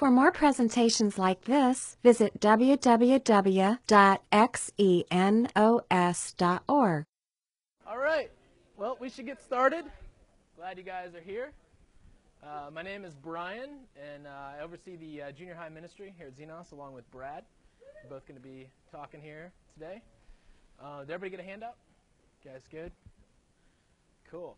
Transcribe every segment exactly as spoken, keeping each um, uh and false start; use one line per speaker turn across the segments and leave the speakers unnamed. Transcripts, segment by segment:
For more presentations like this, visit w w w dot xenos dot org.
All right. Well, we should get started. Glad you guys are here. Uh, my name is Brian, and uh, I oversee the uh, junior high ministry here at Xenos along with Brad. We're both going to be talking here today. Uh, did everybody get a handout? You guys good? Cool.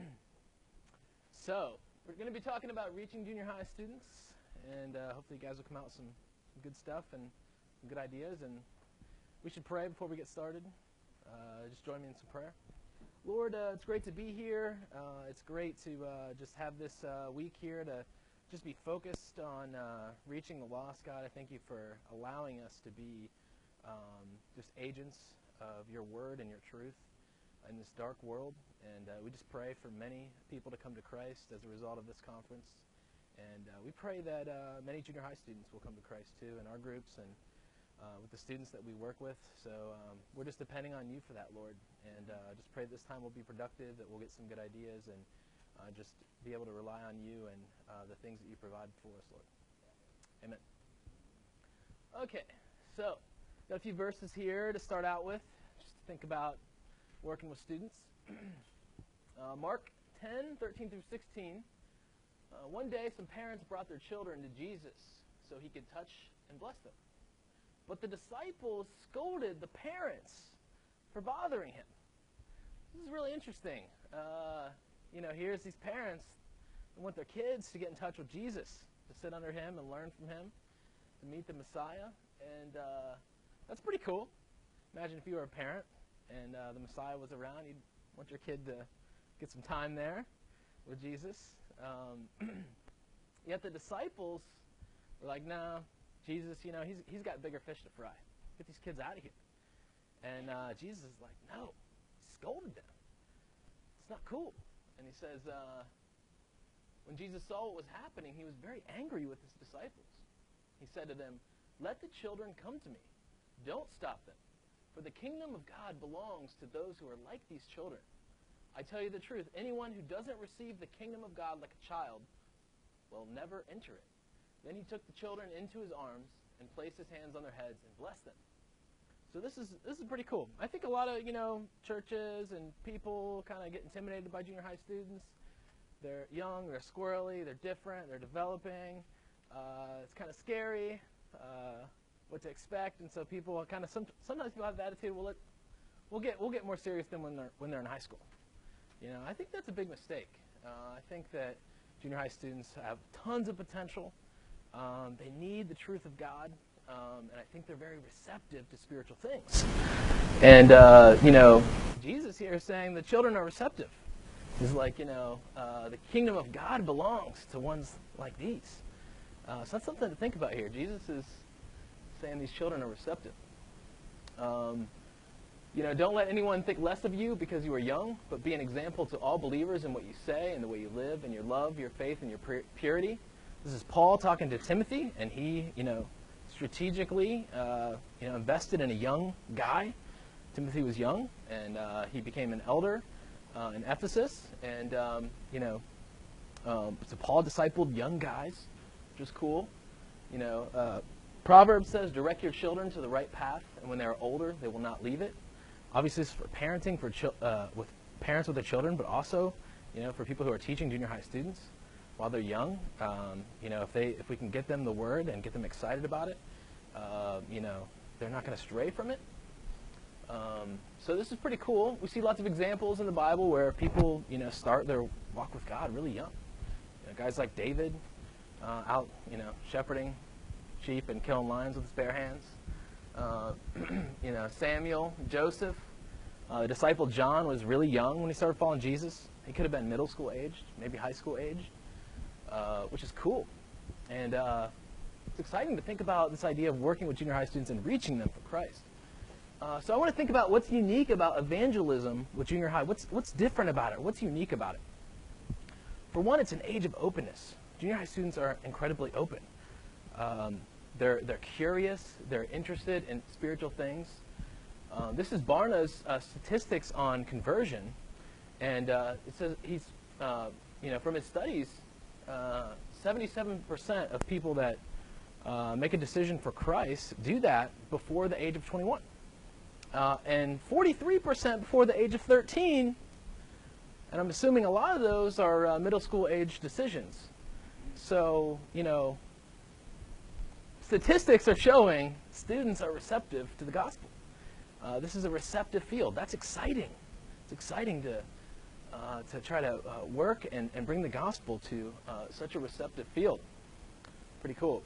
So, we're going to be talking about reaching junior high students, and uh, hopefully you guys will come out with some, some good stuff and some good ideas. And we should pray before we get started. Uh, just join me in some prayer. Lord, uh, it's great to be here. Uh, it's great to uh, just have this uh, week here to just be focused on uh, reaching the lost. God, I thank you for allowing us to be um, just agents of your word and your truth in this dark world. And uh, we just pray for many people to come to Christ as a result of this conference. And uh, we pray that uh, many junior high students will come to Christ too in our groups and uh, with the students that we work with. So um, we're just depending on you for that, Lord. And uh, just pray this time will be productive, that we'll get some good ideas, and uh, just be able to rely on you and uh, the things that you provide for us, Lord. Amen. Okay, so got a few verses here to start out with, just to think about working with students. uh, Mark ten, thirteen through sixteen. Uh, one day some parents brought their children to Jesus so he could touch and bless them. But the disciples scolded the parents for bothering him. This is really interesting. Uh, you know, here's these parents who want their kids to get in touch with Jesus, to sit under him and learn from him, to meet the Messiah. And uh, that's pretty cool. Imagine if you were a parent and uh, the Messiah was around. You'd want your kid to get some time there with Jesus. Um, yet the disciples were like, no, Jesus, you know, he's, he's got bigger fish to fry. Get these kids out of here. And uh, Jesus is like, no. He scolded them. It's not cool. And he says, uh, when Jesus saw what was happening, he was very angry with his disciples. He said to them, let the children come to me. Don't stop them. For the kingdom of God belongs to those who are like these children. I tell you the truth, anyone who doesn't receive the kingdom of God like a child will never enter it. Then he took the children into his arms and placed his hands on their heads and blessed them. So this is this is pretty cool. I think a lot of, you know, churches and people kind of get intimidated by junior high students. They're young, they're squirrely, they're different, they're developing. Uh, it's kind of scary uh, what to expect, and so people kind of some, sometimes people have the attitude, well, it, we'll get we'll get more serious than when they're when they're in high school. You know, I think that's a big mistake. Uh, I think that junior high students have tons of potential. Um, they need the truth of God, um, and I think they're very receptive to spiritual things. And, uh, you know, Jesus here is saying the children are receptive. He's like, you know, uh, the kingdom of God belongs to ones like these. Uh, so that's something to think about here. Jesus is saying these children are receptive. Um, you know, don't let anyone think less of you because you are young, but be an example to all believers in what you say and the way you live and your love, your faith, and your purity. This is Paul talking to Timothy, and he, you know, strategically, uh, you know, invested in a young guy. Timothy was young, and uh, he became an elder uh, in Ephesus, and um, you know, um, so Paul discipled young guys, which is cool. You know, uh, Proverbs says, "Direct your children to the right path, and when they are older, they will not leave it." Obviously, this is for parenting, for chi- uh, with parents with their children, but also, you know, for people who are teaching junior high students while they're young. Um, you know, if they if we can get them the word and get them excited about it, uh, you know, they're not going to stray from it. Um, so this is pretty cool. We see lots of examples in the Bible where people, you know, start their walk with God really young. You know, guys like David, uh, out, you know, shepherding sheep and killing lions with his bare hands. Uh, you know, Samuel, Joseph. Uh, the disciple John was really young when he started following Jesus. He could have been middle school aged, maybe high school aged, uh, which is cool. And uh, it's exciting to think about this idea of working with junior high students and reaching them for Christ. Uh, so I want to think about what's unique about evangelism with junior high. What's, what's different about it? What's unique about it? For one, it's an age of openness. Junior high students are incredibly open. Um, they're, they're curious. They're interested in spiritual things. Uh, this is Barna's uh, statistics on conversion, and uh, it says he's, uh, you know, from his studies, uh, seventy-seven percent of people that uh, make a decision for Christ, do that before the age of twenty-one. Uh, and forty-three percent before the age of thirteen, and I'm assuming a lot of those are uh, middle school age decisions. So, you know, statistics are showing students are receptive to the gospel. Uh, this is a receptive field. That's exciting. It's exciting to uh, to try to uh, work and, and bring the gospel to uh, such a receptive field. Pretty cool.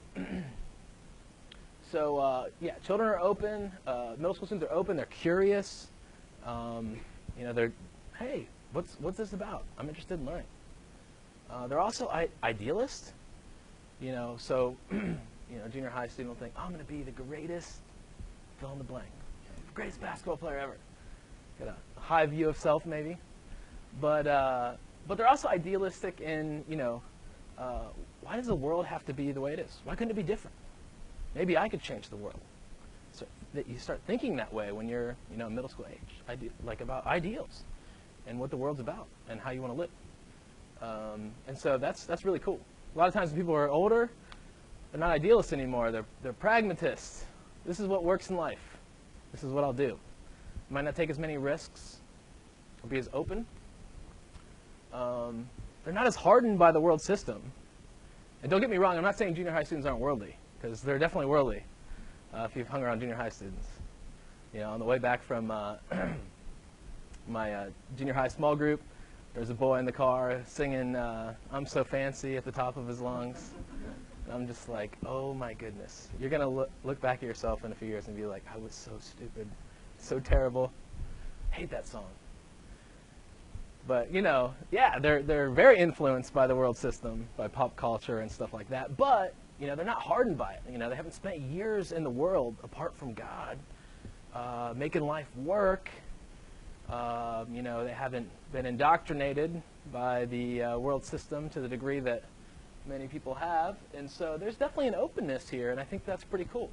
So, uh, yeah, children are open. Uh, middle school students are open. They're curious. Um, you know, they're, hey, what's what's this about? I'm interested in learning. Uh, they're also I- idealist. You know, so, you know, a junior high student will think, oh, I'm going to be the greatest, fill in the blank, you know, greatest basketball player ever. Got a high view of self, maybe. But, uh, but they're also idealistic in, you know, uh, why does the world have to be the way it is? Why couldn't it be different? Maybe I could change the world. So that you start thinking that way when you're, you know, middle school age, ide- like about ideals and what the world's about and how you want to live. Um, and so that's that's really cool. A lot of times when people are older, they're not idealists anymore. They're they're pragmatists. This is what works in life. This is what I'll do. Might not take as many risks or be as open. Um, they're not as hardened by the world system. And don't get me wrong, I'm not saying junior high students aren't worldly, because they're definitely worldly uh, if you've hung around junior high students. You know, on the way back from uh, my uh, junior high small group, there's a boy in the car singing uh, I'm So Fancy at the top of his lungs. And I'm just like, oh my goodness. You're going to look, look back at yourself in a few years and be like, I was so stupid, so terrible. Hate that song. But, you know, yeah, they're they're very influenced by the world system, by pop culture and stuff like that. But, you know, they're not hardened by it. You know, they haven't spent years in the world apart from God, uh, making life work. Uh, you know, they haven't been indoctrinated by the uh, world system to the degree that many people have. And so there's definitely an openness here, and I think that's pretty cool.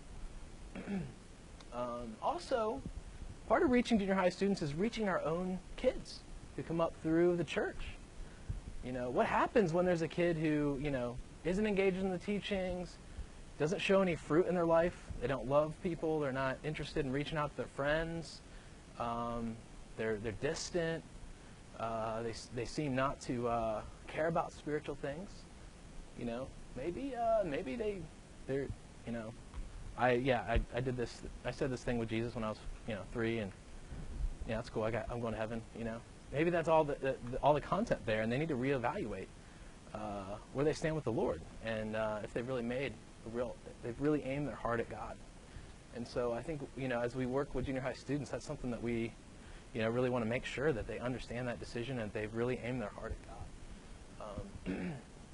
um, also, part of reaching junior high students is reaching our own kids who come up through the church. You know, what happens when there's a kid who, you know, isn't engaged in the teachings, doesn't show any fruit in their life, they don't love people, they're not interested in reaching out to their friends, um, they're they're distant, uh, they they seem not to uh, care about spiritual things. You know, maybe uh, maybe they they're you know, I yeah I I did this I said this thing with Jesus when I was you know three, and yeah, that's cool. I got I'm going to heaven. You know. Maybe that's all the, the, the all the content there, and they need to reevaluate uh, where they stand with the Lord, and uh, if they've really made a real, they've really aimed their heart at God. And so I think you know, as we work with junior high students, that's something that we, you know, really want to make sure that they understand that decision and they've really aimed their heart at God. Um,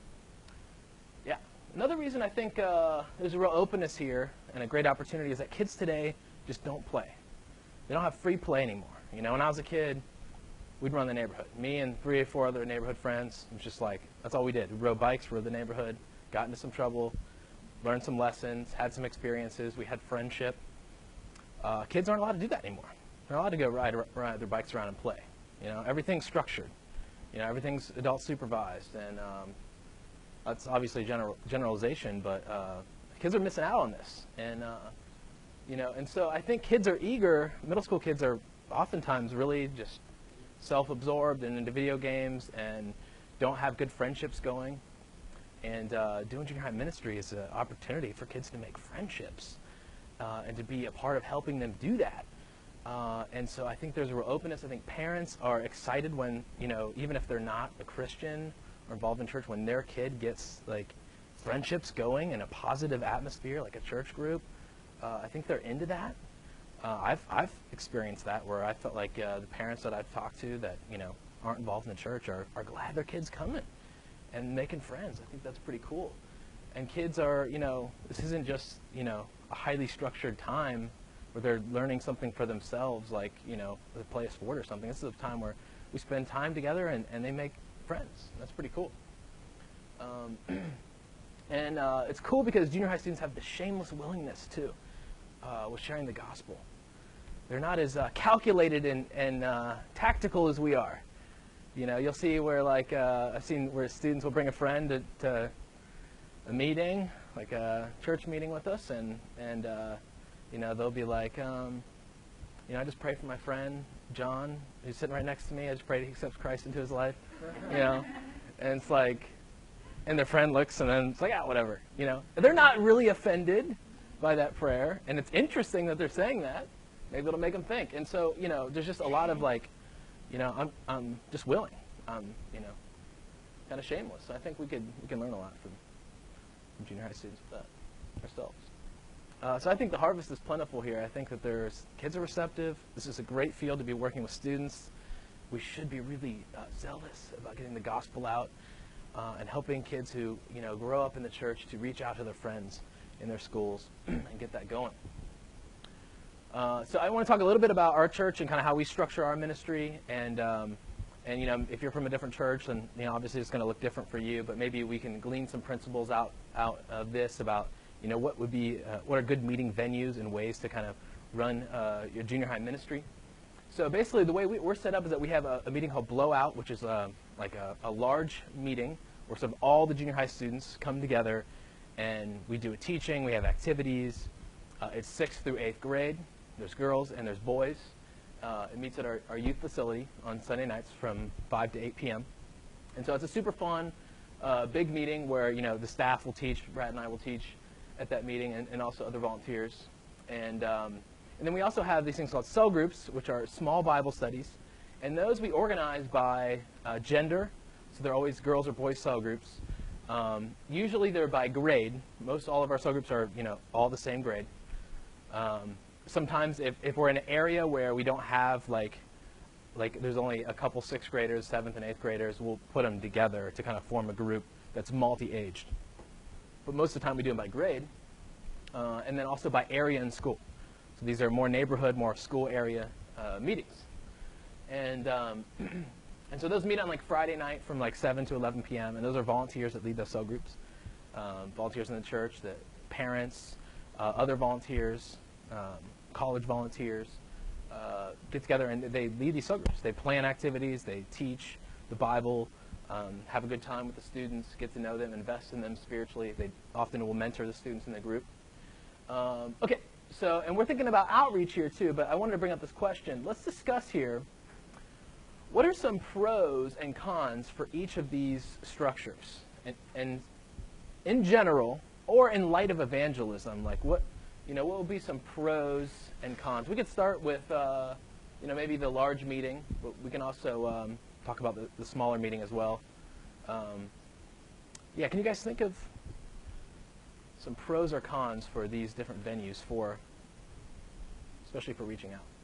yeah. Another reason I think uh, there's a real openness here and a great opportunity is that kids today just don't play. They don't have free play anymore. You know, when I was a kid, we'd run the neighborhood. Me and three or four other neighborhood friends. It was just like, that's all we did. We rode bikes, rode the neighborhood, got into some trouble, learned some lessons, had some experiences. We had friendship. Uh, kids aren't allowed to do that anymore. They're allowed to go ride, ride their bikes around and play. You know, everything's structured. You know, everything's adult supervised. And um, that's obviously general, generalization, but uh, kids are missing out on this. And, uh, you know, and so I think kids are eager, middle school kids are oftentimes really just self-absorbed and into video games and don't have good friendships going. And uh, doing junior high ministry is an opportunity for kids to make friendships uh, and to be a part of helping them do that. Uh, and so I think there's a real openness. I think parents are excited when, you know, even if they're not a Christian or involved in church, when their kid gets like friendships going in a positive atmosphere, like a church group, uh, I think they're into that. Uh, I've I've experienced that where I felt like uh, the parents that I've talked to that you know aren't involved in the church are, are glad their kids coming and making friends. I think that's pretty cool. And kids are you know this isn't just you know a highly structured time where they're learning something for themselves, like you know they play a sport or something. This is a time where we spend time together and, and they make friends. That's pretty cool. Um, and uh, it's cool because junior high students have the shameless willingness too uh, with sharing the gospel. They're not as uh, calculated and, and uh, tactical as we are. You know, you'll see where, like, uh, I've seen where students will bring a friend to, to a meeting, like a church meeting with us, and and uh, you know, they'll be like, um, you know, I just pray for my friend John, who's sitting right next to me. I just pray that he accepts Christ into his life, you know, and it's like, and their friend looks, and then it's like, ah, whatever, you know. They're not really offended by that prayer, and it's interesting that they're saying that. Maybe it'll make them think. And so, you know, there's just a lot of like, you know, I'm I'm just willing. I'm, you know, kind of shameless. So I think we could we can learn a lot from, from junior high students with that ourselves. Uh, so I think the harvest is plentiful here. I think that there's kids are receptive. This is a great field to be working with students. We should be really uh, zealous about getting the gospel out uh, and helping kids who, you know, grow up in the church to reach out to their friends in their schools and get that going. Uh, so I want to talk a little bit about our church and kind of how we structure our ministry, and um, and you know, if you're from a different church, then you know, obviously it's going to look different for you. But maybe we can glean some principles out out of this about, you know, what would be uh, what are good meeting venues and ways to kind of run uh, your junior high ministry. So basically, the way we, we're set up is that we have a, a meeting called Blowout, which is uh, like a, a large meeting where sort of all the junior high students come together, and we do a teaching. We have activities. Uh, it's sixth through eighth grade. There's girls and there's boys. Uh, it meets at our, our youth facility on Sunday nights from five to eight p m And so it's a super fun, uh, big meeting where, you know, the staff will teach, Brad and I will teach at that meeting, and, and also other volunteers. And, um, and then we also have these things called cell groups, which are small Bible studies. And those we organize by uh, gender. So they're always girls or boys cell groups. Um, usually they're by grade. Most all of our cell groups are, you know, all the same grade. Um, Sometimes if, if we're in an area where we don't have, like, like there's only a couple sixth graders, seventh and eighth graders, we'll put them together to kind of form a group that's multi-aged. But most of the time we do them by grade, uh, and then also by area in school. So these are more neighborhood, more school area uh, meetings. And, um, and so those meet on like Friday night from like seven to eleven p m, and those are volunteers that lead those cell groups. Um, volunteers in the church, the parents, uh, other volunteers, Um, college volunteers uh, get together and they lead these cell groups. They plan activities, they teach the Bible, um, have a good time with the students, get to know them, invest in them spiritually. They often will mentor the students in the group. Um, okay, so, and we're thinking about outreach here too, but I wanted to bring up this question. Let's discuss here, what are some pros and cons for each of these structures? And, and in general, or in light of evangelism, like what, you know, what will be some pros and cons? We could start with, uh, you know, maybe the large meeting, but we can also um, talk about the, the smaller meeting as well. Um, yeah, can you guys think of some pros or cons for these different venues for, especially for reaching out?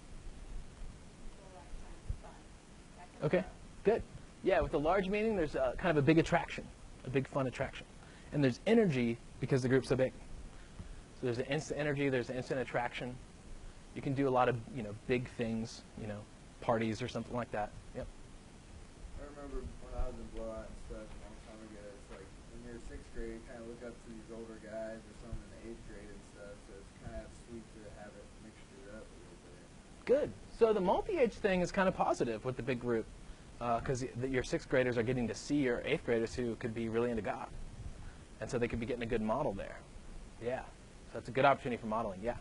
Okay, good. Yeah, with the large meeting, there's uh, kind of a big attraction, a big fun attraction. And there's energy because the group's so big. So there's an instant energy, there's an instant attraction. You can do a lot of, you know, big things, you know, parties or something like that. Yep.
I remember when I was in Blowout and stuff a long time ago, it's like when you're in sixth grade, you kind of look up to these older guys or some in the eighth grade and stuff, so it's kind of sweet to have it mixed it up a little bit.
Good. So the multi-age thing is kind of positive with the big group, because uh, your sixth graders are getting to see your eighth graders who could be really into God. And so they could be getting a good model there. Yeah. So that's a good opportunity for modeling. Yeah.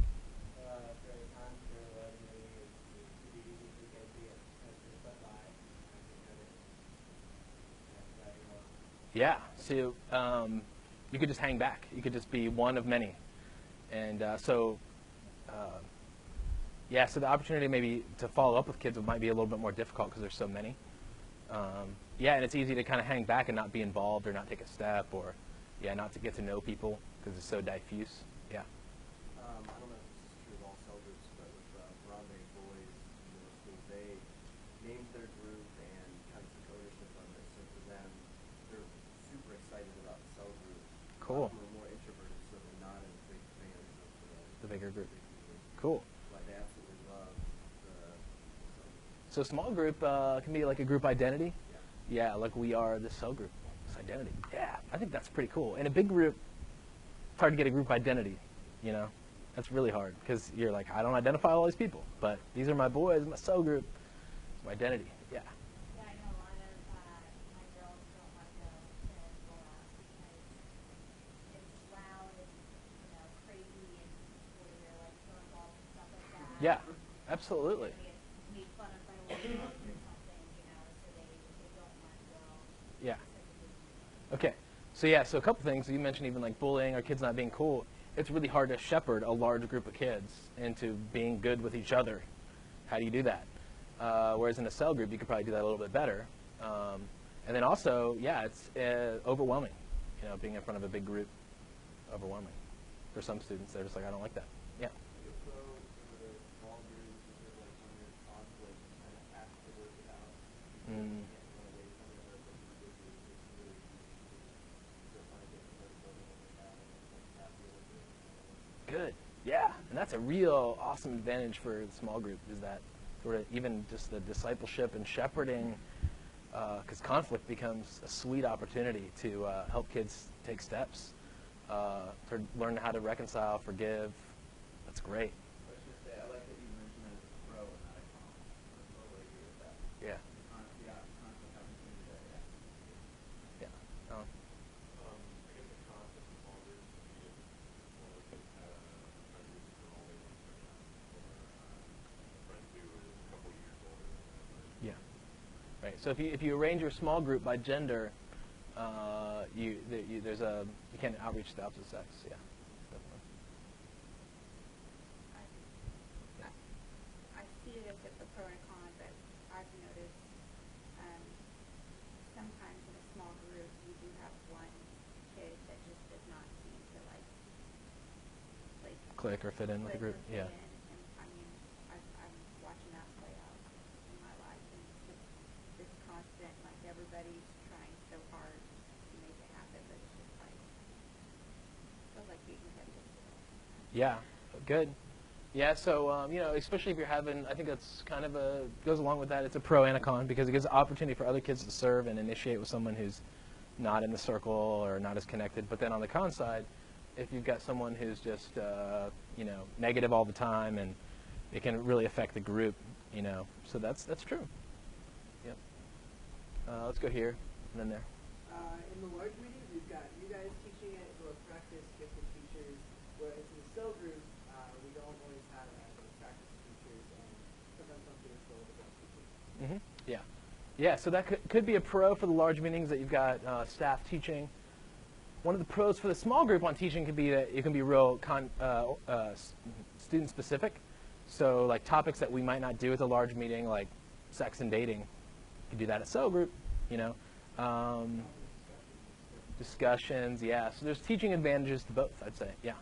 Yeah, so um, you could just hang back. You could just be one of many. And uh, so, uh, yeah, so the opportunity maybe to follow up with kids might be a little bit more difficult because there's so many. Um, yeah, and it's easy to kind of hang back and not be involved or not take a step or, yeah, not to get to know people because it's so diffuse. Yeah.
Um, I don't know if this is true of all cell groups, but with uh, Broadway Boys in middle school, they named their group and kind of took ownership of it. So for them, they're super excited about the cell group.
Cool.
Some are more introverted, so they're not as big fans of the,
The bigger group.
big group.
Cool.
Like they absolutely love the, the cell group.
So small group uh, can be like a group identity.
Yeah.
Yeah, like we are this cell group. This identity. Yeah, I think that's pretty cool. In a big group, it's hard to get a group identity, you know? That's really hard because you're like, I don't identify all these people, but these are my boys, my cell group, it's my identity. Yeah.
Yeah, I know a lot of uh, my girls don't want to go to Blowout because it's
Yeah, absolutely.
Made fun of by a little or something, you know, so they, they don't want to go.
Yeah.
Because of the-
Okay. So yeah, so a couple things. You mentioned even like bullying or kids not being cool. It's really hard to shepherd a large group of kids into being good with each other. How do you do that? Uh, whereas in a cell group, you could probably do that a little bit better. Um, and then also, yeah, it's uh, overwhelming. You know, being in front of a big group, overwhelming. For some students, they're just like, I don't like that. Yeah.
Like a pro for the small groups, is it like when there's conflict, you kind of have to work it out. You
Mm.
can't run away from it, or when you big groups, it's really easy to still kind of get to know each other and work out and like happy with it.
Good. Yeah, and that's a real awesome advantage for the small group is that sort of even just the discipleship and shepherding, because conflict becomes a sweet opportunity to uh, help kids take steps, uh, to learn how to reconcile, forgive. That's great.
I was just say, I like that you mentioned that it's a pro and not a con. I totally agree with that.
Yeah.
Con, yeah, conflict opportunity there, yeah.
Yeah. Um,
Um, I guess a con for small groups would be if one of the kids had a, a friend who's only one percent, or uh, a friend who is a couple years older than them.
yeah. Right. So if you if you arrange your small group by gender, uh, you, there, you there's a you can outreach to the opposite sex. Yeah. Definitely.
I, I see it as a pro and a con, but I've noticed um, sometimes in a small group you do have one kid that just does not seem to like like
Click or fit in with the
click
group.
or fit
Yeah.
in. And I mean, I've, I'm watching that play out in my life, and it's just this constant like everybody's trying so hard to make it happen, but it's just like feels like beating your head against the wall.
Yeah, good. Yeah, so um, you know, especially if you're having, I think that's kind of a goes along with that. It's a pro and a con because it gives an opportunity for other kids to serve and initiate with someone who's not in the circle or not as connected. But then on the con side, if you've got someone who's just uh, you know negative all the time, and it can really affect the group. You know, so that's that's true. Yep. Uh, let's go here and then there.
Uh, in the large meetings, we've got you guys teaching it, who are practice gifted teachers, whereas in the cell group, uh, we don't always have actual practice teachers, and sometimes some students go with the teachers.
hmm Yeah, yeah. So that could, could be a pro for the large meetings that you've got uh, staff teaching. One of the pros for the small group on teaching could be that it can be real con, uh, uh, student specific. So like topics that we might not do at the large meeting, like sex and dating, you can do that at cell group. You know, um, discussions. Yeah. So there's teaching advantages to both. I'd say. Yeah.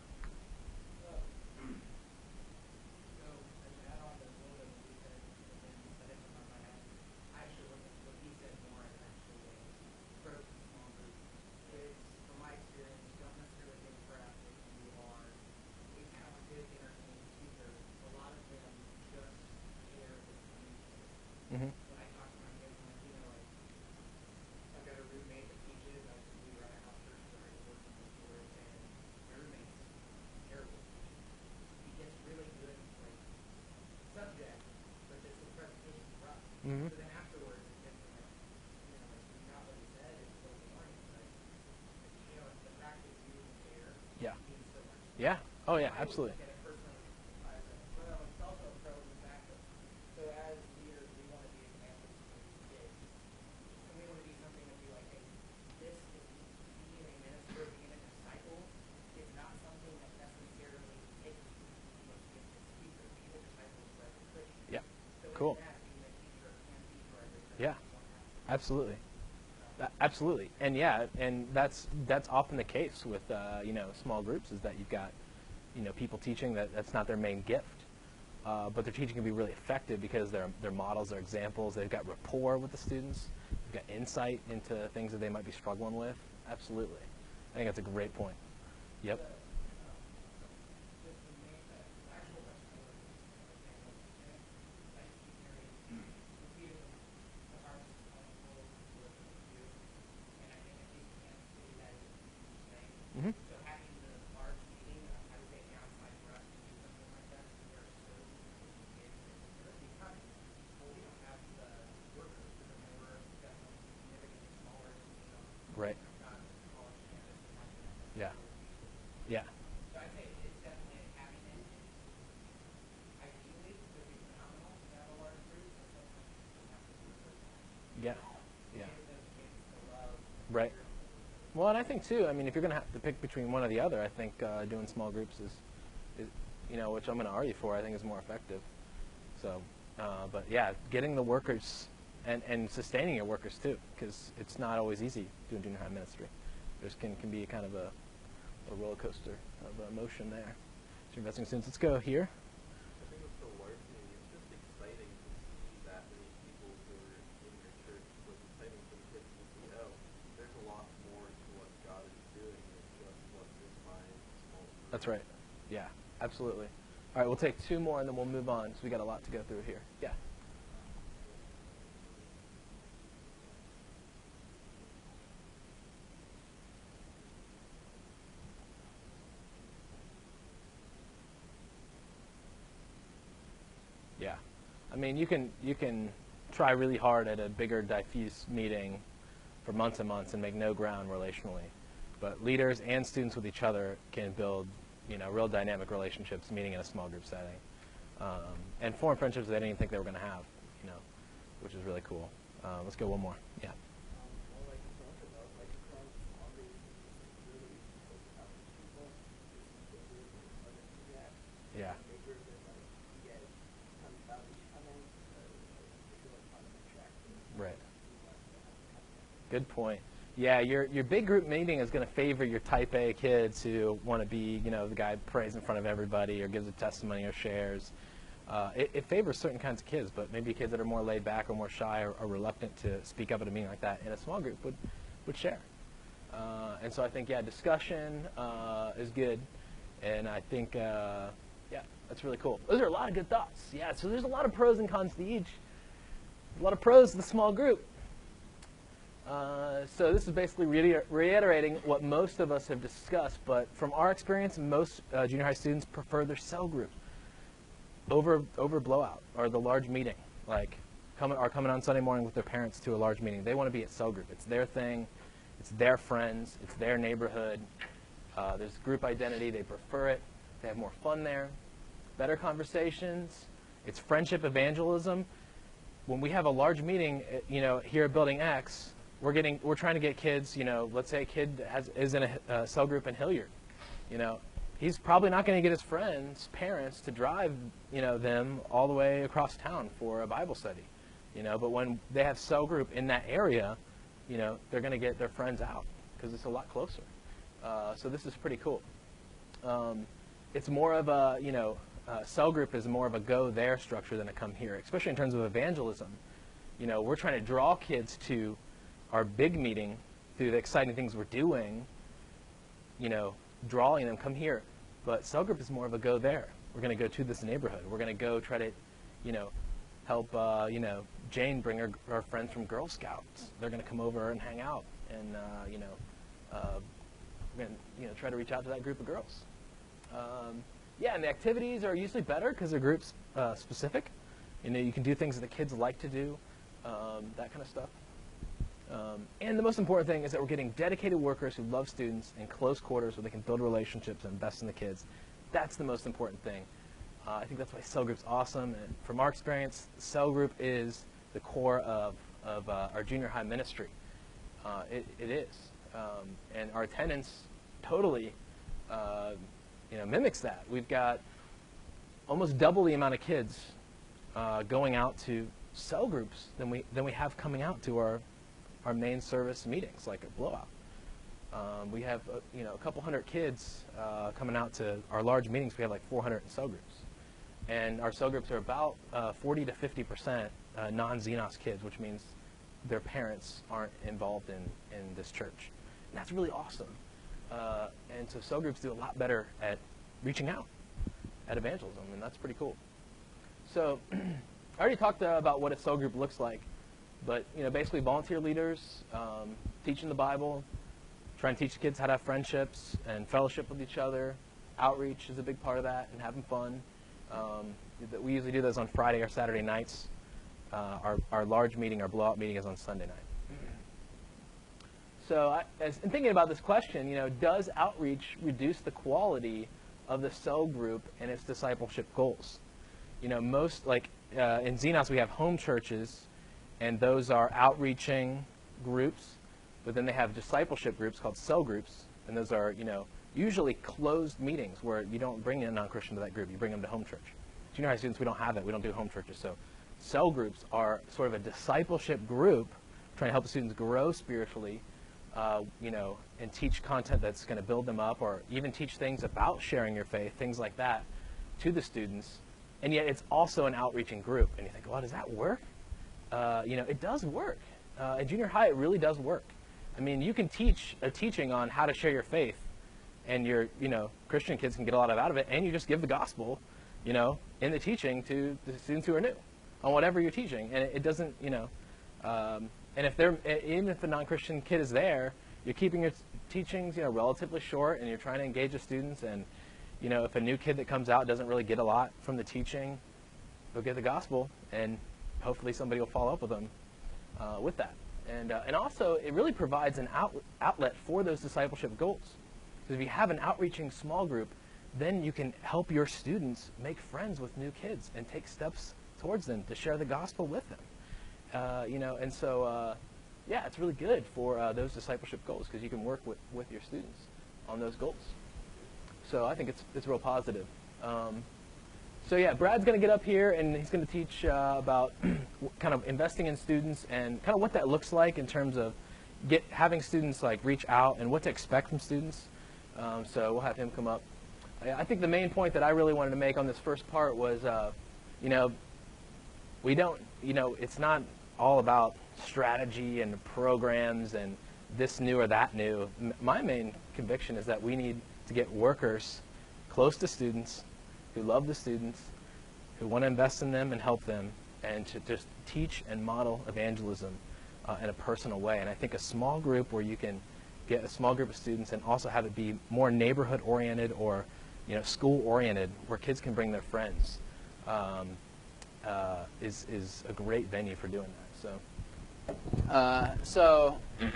So, as an add-on to a little bit of what he said, and then set it on my head, I actually look at what he said more as actually a approach to small group. Is, from my experience, you don't necessarily get prep if you are a talented, entertaining speaker. A lot of them just share the communication.
hmm
When I talk to my kids, I'm like, you know, like, I've got a roommate that teaches. I we were at a house church where I was working before, and my roommate's terrible at teaching. He gets really good, like, subject, but just his presentation's rough.
Mhm.
So then afterwards, it gets like, you know, like, we got what he said, it's so boring, but, like, you know, the practice you and share
Yeah.
means so much.
Yeah. Oh yeah.
I would
Absolutely.
look at it personally as a pro. It's also a pro in the fact that, so as leaders, we want to be examples for these kids. And we want to be something to be like, hey, this is being a minister, being a disciple, is not something that necessarily takes you to be a gifted speaker. Being a disciple is for every Christian.
Yeah.
So in
Cool.
that, being a teacher can be for every Christian.
Yeah.
You don't have to.
Absolutely. A- Absolutely, and yeah, and that's that's often the case with uh, you know small groups is that you've got you know people teaching that that's not their main gift, uh, but their teaching can be really effective because they're they're models, they're examples, they've got rapport with the students, they've got insight into things that they might be struggling with. Absolutely, I think that's a great point. Yep.
Just to make that the actual question I was saying, I just keep hearing repeatedly the hearts of people who are looking to do, and I think at least in Kansas City that is a huge thing.
hmm
So having the large meeting, I would say downside for us to do something like that, is we are so engaged in the economy. Well, we don't have the workers, because I mean, we're definitely significantly smaller than, you know,
Right.
not college campus.
Yeah. Yeah. Well, and I think too, I mean, if you're going to have to pick between one or the other, I think uh, doing small groups is, is, you know, which I'm going to argue for, I think is more effective. So, uh, but yeah, getting the workers and, and sustaining your workers too, because it's not always easy doing junior high ministry. There's can, can be a kind of a, a roller coaster of emotion there. So investing in students. Let's go here.
I think with the large meeting, it's just exciting to see that many people who are in your church. What's exciting for the kids to see, oh, there's a lot more to what God is doing than just what's in my small group.
That's right. Yeah, absolutely. All right, we'll take two more and then we'll move on, because we got a lot to go through here. Yeah. Yeah. I mean, you can you can try really hard at a bigger, diffuse meeting for months and months and make no ground relationally. But leaders and students with each other can build, you know, real dynamic relationships meeting in a small group setting. Um, and form friendships they didn't even think they were going to have, you know, which is really cool. Uh, let's go one more. Yeah. Yeah. Right. Good point. Yeah, your your big group meeting is going to favor your type A kids who want to be, you know, the guy who prays in front of everybody or gives a testimony or shares. Uh, it, it favors certain kinds of kids, but maybe kids that are more laid back or more shy or, or reluctant to speak up at a meeting like that in a small group would, would share. Uh, and so I think, yeah, discussion uh, is good. And I think, uh, yeah, that's really cool. Those are a lot of good thoughts. Yeah, so there's a lot of pros and cons to each. A lot of pros to the small group. Uh, so this is basically reiter reiterating what most of us have discussed, but from our experience, most uh, junior high students prefer their cell group over over blowout or the large meeting. Like, coming are coming on Sunday morning with their parents to a large meeting. They want to be at cell group. It's their thing. It's their friends. It's their neighborhood. Uh, there's group identity. They prefer it. They have more fun there. Better conversations. It's friendship evangelism. When we have a large meeting, you know, here at Building X, we're getting, we're trying to get kids, you know, let's say a kid has, is in a uh, cell group in Hilliard, you know, he's probably not going to get his friends' parents to drive, you know, them all the way across town for a Bible study, you know, but when they have cell group in that area, you know, they're going to get their friends out because it's a lot closer. Uh, so this is pretty cool. Um, it's more of a, you know, uh, cell group is more of a go there structure than a come here, especially in terms of evangelism. You know, we're trying to draw kids to our big meeting through the exciting things we're doing, you know, drawing them, come here. But cell group is more of a go there. We're going to go to this neighborhood. We're going to go try to, you know, help, uh, you know, Jane bring her, her friends from Girl Scouts. They're going to come over and hang out and, uh, you know, uh, we're going to, you know, try to reach out to that group of girls. Um, yeah, and the activities are usually better because they're groups uh, specific. You know, you can do things that the kids like to do, um, that kind of stuff. Um, and the most important thing is that we're getting dedicated workers who love students in close quarters where they can build relationships and invest in the kids. That's the most important thing. Uh, I think that's why cell group's awesome. And from our experience, cell group is the core of, of uh, our junior high ministry. Uh, it, it is. Um, and our attendance totally uh, you know, mimics that. We've got almost double the amount of kids uh, going out to cell groups than we, than we have coming out to our our main service meetings, like a blowout. Um, we have, uh, you know, a couple hundred kids uh, coming out to our large meetings. We have like four hundred in cell groups. And our cell groups are about uh, forty to fifty percent uh, non-Xenos kids, which means their parents aren't involved in, in this church. And that's really awesome. Uh, and so cell groups do a lot better at reaching out, at evangelism, and that's pretty cool. So I already talked uh, about what a cell group looks like. But, you know, basically volunteer leaders, um, teaching the Bible, trying to teach kids how to have friendships and fellowship with each other. Outreach is a big part of that, and having fun. Um, we usually do those on Friday or Saturday nights. Uh, our, our large meeting, our blowout meeting, is on Sunday night. So I, as, in thinking about this question, you know, does outreach reduce the quality of the cell group and its discipleship goals? You know, most, like uh, in Xenos, we have home churches, and those are outreaching groups But then they have discipleship groups called cell groups, and those are, you know, usually closed meetings where you don't bring in a non-Christian to that group. You bring them to home church. Junior high students, we don't have that. We don't do home churches. So cell groups are sort of a discipleship group trying to help the students grow spiritually, uh, you know, and teach content that's going to build them up, or even teach things about sharing your faith, things like that, to the students. And yet it's also an outreaching group. And you think, well, does that work? Uh, you know, it does work. Uh, in junior high, it really does work. I mean, you can teach a teaching on how to share your faith, and your, you know, Christian kids can get a lot out of it, and you just give the gospel, you know, in the teaching to the students who are new on whatever you're teaching. And it, it doesn't, you know, um, and if they're, even if the non-Christian kid is there, you're keeping your teachings, you know, relatively short, and you're trying to engage the students. And, you know, if a new kid that comes out doesn't really get a lot from the teaching, they'll get the gospel, and hopefully somebody will follow up with them uh, with that. And, uh, and also, it really provides an out, outlet for those discipleship goals. Because if you have an outreaching small group, then you can help your students make friends with new kids and take steps towards them to share the gospel with them. Uh, you know, and so, uh, yeah, it's really good for uh, those discipleship goals, because you can work with, with your students on those goals. So I think it's, it's real positive. Um, so yeah, Brad's going to get up here, and he's going to teach uh, about kind of investing in students and kind of what that looks like in terms of get having students like reach out and what to expect from students. Um, so we'll have him come up. I think the main point that I really wanted to make on this first part was, uh, you know, we don't, you know, it's not all about strategy and programs and this new or that new. M my main conviction is that we need to get workers close to students, who love the students, who want to invest in them and help them, and to just teach and model evangelism uh, in a personal way. And I think a small group where you can get a small group of students and also have it be more neighborhood-oriented or, you know, school-oriented, where kids can bring their friends, um, uh, is, is a great venue for doing that. So,
uh, so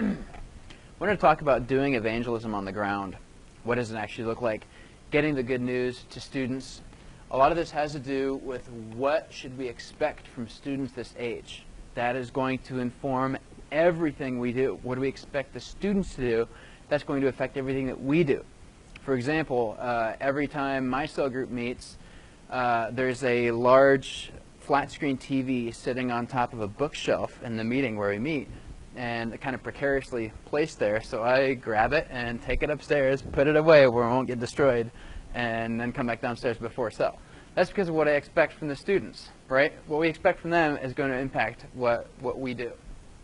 we're going to talk about doing evangelism on the ground. What does it actually look like? Getting the good news to students. A lot of this has to do with what should we expect from students this age. That is going to inform everything we do. What do we expect the students to do? That's going to affect everything that we do. For example, uh, every time my cell group meets, uh, there's a large flat screen T V sitting on top of a bookshelf in the meeting where we meet, and kind of precariously placed there. So I grab it and take it upstairs, put it away where it won't get destroyed, and then come back downstairs before cell. That's because of what I expect from the students, right? What we expect from them is going to impact what, what we do.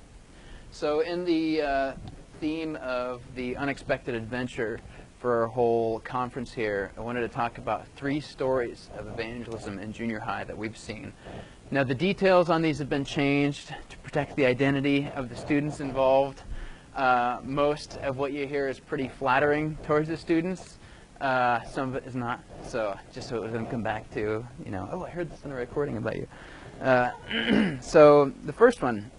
So in the uh, theme of the unexpected adventure for our whole conference here, I wanted to talk about three stories of evangelism in junior high that we've seen. Now, the details on these have been changed to protect the identity of the students involved. Uh, most of what you hear is pretty flattering towards the students. Uh, some of it is not. So just so it doesn't come back to, you know, oh, I heard this in a recording about you. Uh, so the first one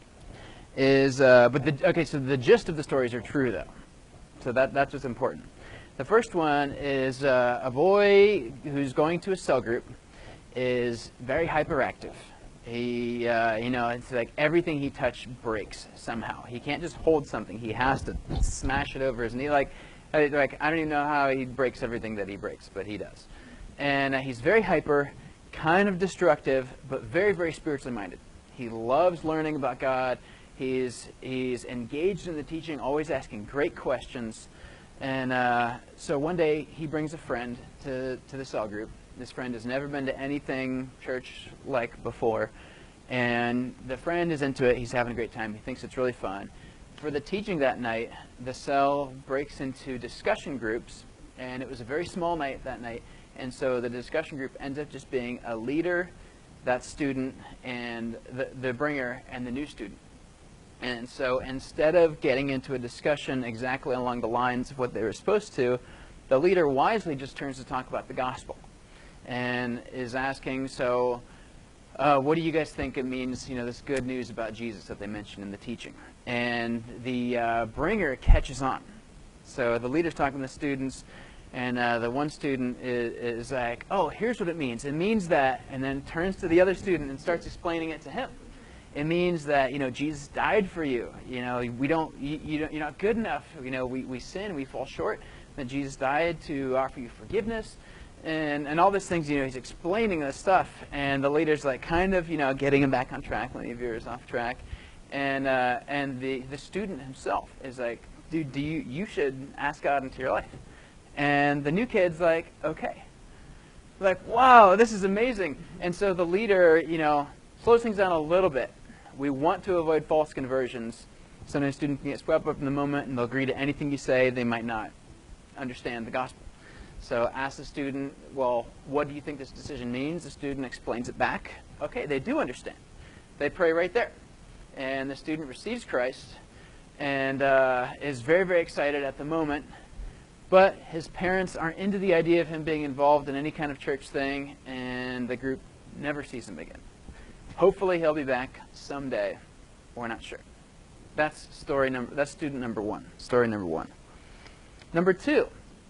is, uh, but the, okay, so the gist of the stories are true, though. So that, that's what's important. The first one is uh, a boy who's going to a cell group is very hyperactive. He, uh, you know, it's like everything he touches breaks somehow. He can't just hold something. He has to smash it over his knee. Like, like I don't even know how he breaks everything that he breaks, but he does. And uh, he's very hyper, kind of destructive, but very, very spiritually minded. He loves learning about God. He's, he's engaged in the teaching, always asking great questions. And uh, so one day he brings a friend to, to the cell group. This friend has never been to anything church-like before. And the friend is into it. He's having a great time. He thinks it's really fun. For the teaching that night, the cell breaks into discussion groups. And it was a very small night that night. And so the discussion group ends up just being a leader, that student, and the, the bringer, and the new student. And so instead of getting into a discussion exactly along the lines of what they were supposed to, the leader wisely just turns to talk about the gospel and is asking, so uh, what do you guys think it means, you know, this good news about Jesus that they mentioned in the teaching? And the uh, bringer catches on. So the leader's talking to the students, and uh, the one student is, is like, oh, here's what it means. It means that, and then turns to the other student and starts explaining it to him. It means that, you know, Jesus died for you. You know, we don't, you, you don't, you're not good enough. You know, we, we sin, we fall short. That Jesus died to offer you forgiveness, and and all these things. You know, he's explaining this stuff, and the leader's like kind of, you know, getting him back on track when he veers off track, and uh, and the the student himself is like, dude, do you you should ask God into your life, and the new kid's like, okay, like, wow, this is amazing, and so the leader, you know, slows things down a little bit. We want to avoid false conversions. Sometimes students can get swept up in the moment and they'll agree to anything you say. They might not understand the gospel. So ask the student, well, what do you think this decision means? The student explains it back. Okay, they do understand. They pray right there. And the student receives Christ and uh, is very, very excited at the moment. But his parents aren't into the idea of him being involved in any kind of church thing, and the group never sees him again. Hopefully he'll be back someday. We're not sure. That's story number. That's student number one. Story number one. Number two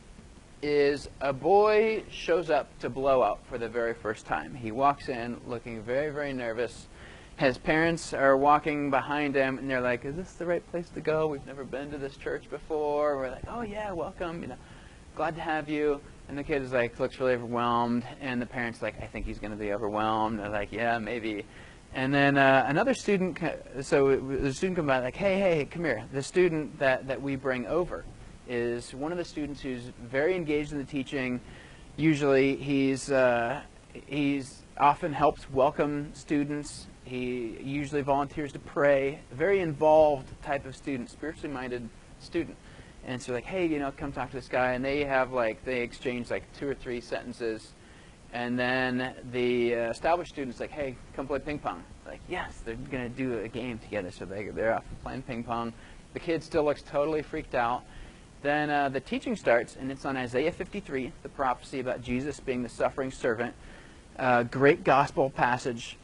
is a boy shows up to blow out for the very first time. He walks in looking very, very nervous. His parents are walking behind him, and they're like, "Is this the right place to go? We've never been to this church before." We're like, "Oh yeah, welcome. You know, glad to have you." And the kid is like, looks really overwhelmed, and the parents like, I think he's going to be overwhelmed. They're like, yeah, maybe. And then uh, another student, so the student comes by like, hey, hey, come here. The student that, that we bring over is one of the students who's very engaged in the teaching. Usually he's, uh, he's often helps welcome students. He usually volunteers to pray. A very involved type of student, spiritually minded student. And so like, hey, you know, come talk to this guy. And they have like, they exchange like two or three sentences. And then the uh, established student's like, hey, come play ping pong. Like, yes, they're going to do a game together. So they, they're off playing ping pong. The kid still looks totally freaked out. Then uh, the teaching starts, and it's on Isaiah fifty-three, the prophecy about Jesus being the suffering servant. Uh, great gospel passage.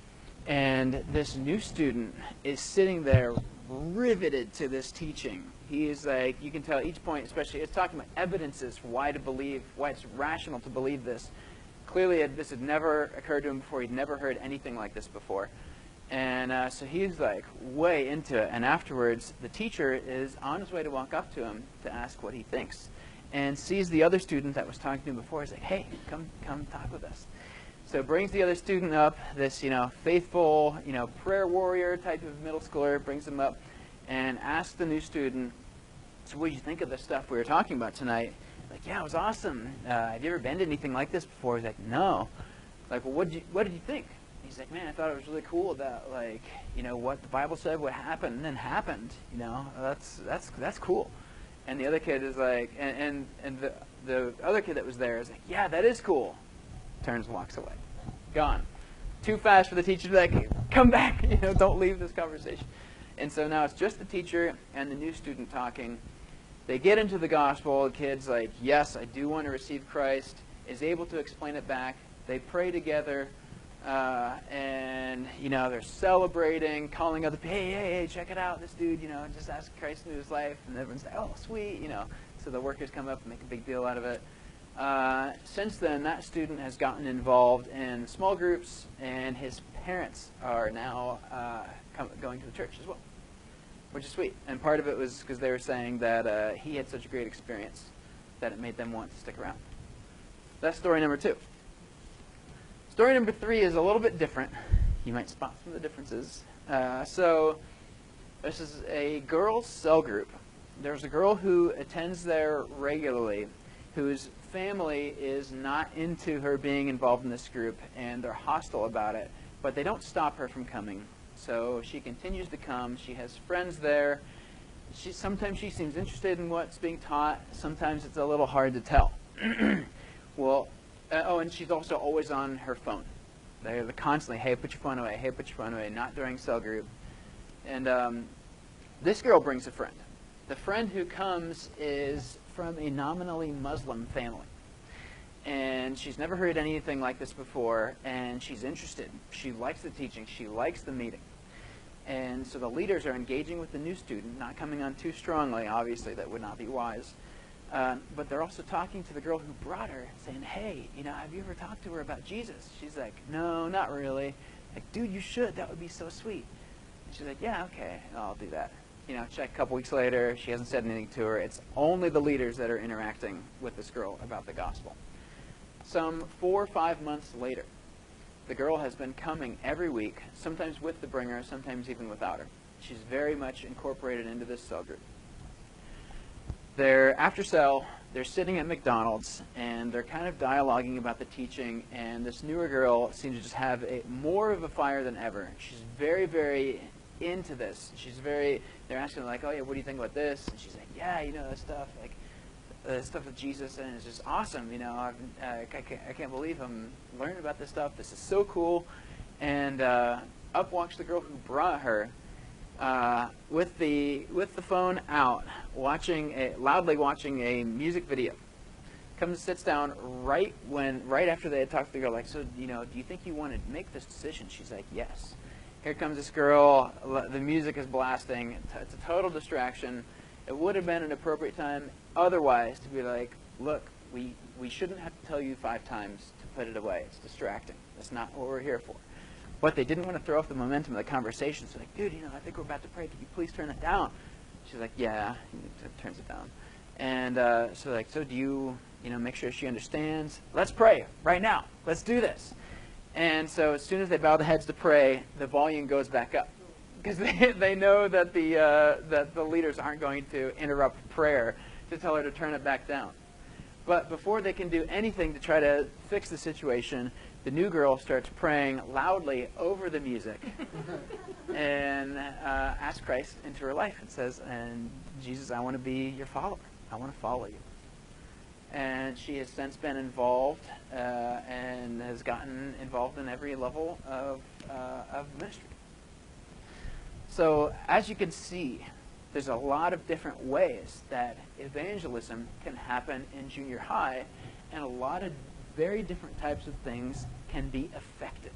And this new student is sitting there riveted to this teaching. He is like, you can tell each point, especially, it's talking about evidences for why to believe, why it's rational to believe this. Clearly, this had never occurred to him before. He'd never heard anything like this before. And uh, so he's like way into it. And afterwards, the teacher is on his way to walk up to him to ask what he thinks. And sees the other student that was talking to him before. He's like, hey, come come talk with us. So brings the other student up, this, you know, faithful, you know, prayer warrior type of middle schooler, brings him up and asks the new student, so what did you think of the stuff we were talking about tonight? Like, yeah, it was awesome. Uh, have you ever been to anything like this before? He's like, no. Like, well, what did you, what did you think? He's like, man, I thought it was really cool that, like, you know, what the Bible said would happen and then happened. You know, that's that's that's cool. And the other kid is like, and and, and the the other kid that was there is like, yeah, that is cool. Turns and walks away. Gone. Too fast for the teacher to be like, come back. You know, don't leave this conversation. And so now it's just the teacher and the new student talking. They get into the gospel. The kid's like, yes, I do want to receive Christ. Is able to explain it back. They pray together. Uh, and, you know, they're celebrating, calling other people, hey, hey, hey, check it out. This dude, you know, just asked Christ into his life. And everyone's like, oh, sweet, you know. So the workers come up and make a big deal out of it. Uh, since then, that student has gotten involved in small groups, and his parents are now uh, come, going to the church as well, which is sweet. And part of it was because they were saying that uh, he had such a great experience that it made them want to stick around. That's story number two. Story number three is a little bit different. You might spot some of the differences. Uh, so this is a girls' cell group. There's a girl who attends there regularly whose family is not into her being involved in this group, and they're hostile about it, but they don't stop her from coming. So she continues to come. She has friends there. She, sometimes she seems interested in what's being taught. Sometimes it's a little hard to tell. Well, uh, oh, and she's also always on her phone. They're constantly, hey, put your phone away, hey, put your phone away, not during cell group. And um, this girl brings a friend. The friend who comes is from a nominally Muslim family. And she's never heard anything like this before, and she's interested. She likes the teaching. She likes the meeting. And so the leaders are engaging with the new student, not coming on too strongly. Obviously, that would not be wise. Uh, but they're also talking to the girl who brought her, saying, hey, you know, have you ever talked to her about Jesus? She's like, no, not really. Like, dude, you should. That would be so sweet. She's like, yeah, okay, I'll do that. You know, check a couple weeks later, she hasn't said anything to her. It's only the leaders that are interacting with this girl about the gospel. Some four or five months later, the girl has been coming every week, sometimes with the bringer, sometimes even without her. She's very much incorporated into this cell group. They're after cell, they're sitting at McDonald's, and they're kind of dialoguing about the teaching, and this newer girl seems to just have a, more of a fire than ever. She's very, very into this. She's very, they're asking like, oh yeah, what do you think about this? And she's like, yeah, you know, that stuff, like, the stuff with Jesus, and it's just awesome, you know, I've, uh, I, can't, I can't believe I'm learning about this stuff. This is so cool. And uh, up walks the girl who brought her, Uh, with the with the phone out, watching a, loudly watching a music video. Comes and sits down right when right after they had talked to the girl, like, so you know, do you think you want to make this decision? She's like, yes. Here comes this girl. The music is blasting. It's a total distraction. It would have been an appropriate time otherwise to be like, look, we we shouldn't have to tell you five times to put it away. It's distracting. That's not what we're here for. But they didn't want to throw off the momentum of the conversation. So like, dude, you know, I think we're about to pray. Could you please turn it down? She's like, yeah. He turns it down. And uh, so like, so do you, you know, make sure she understands? Let's pray right now. Let's do this. And so as soon as they bow the heads to pray, the volume goes back up because they they know that the uh, that the leaders aren't going to interrupt prayer to tell her to turn it back down. But before they can do anything to try to fix the situation, the new girl starts praying loudly over the music and uh, asks Christ into her life and says, and Jesus, I want to be your follower. I want to follow you. And she has since been involved uh, and has gotten involved in every level of, uh, of ministry. So as you can see, there's a lot of different ways that evangelism can happen in junior high, and a lot of very different types of things can be effective.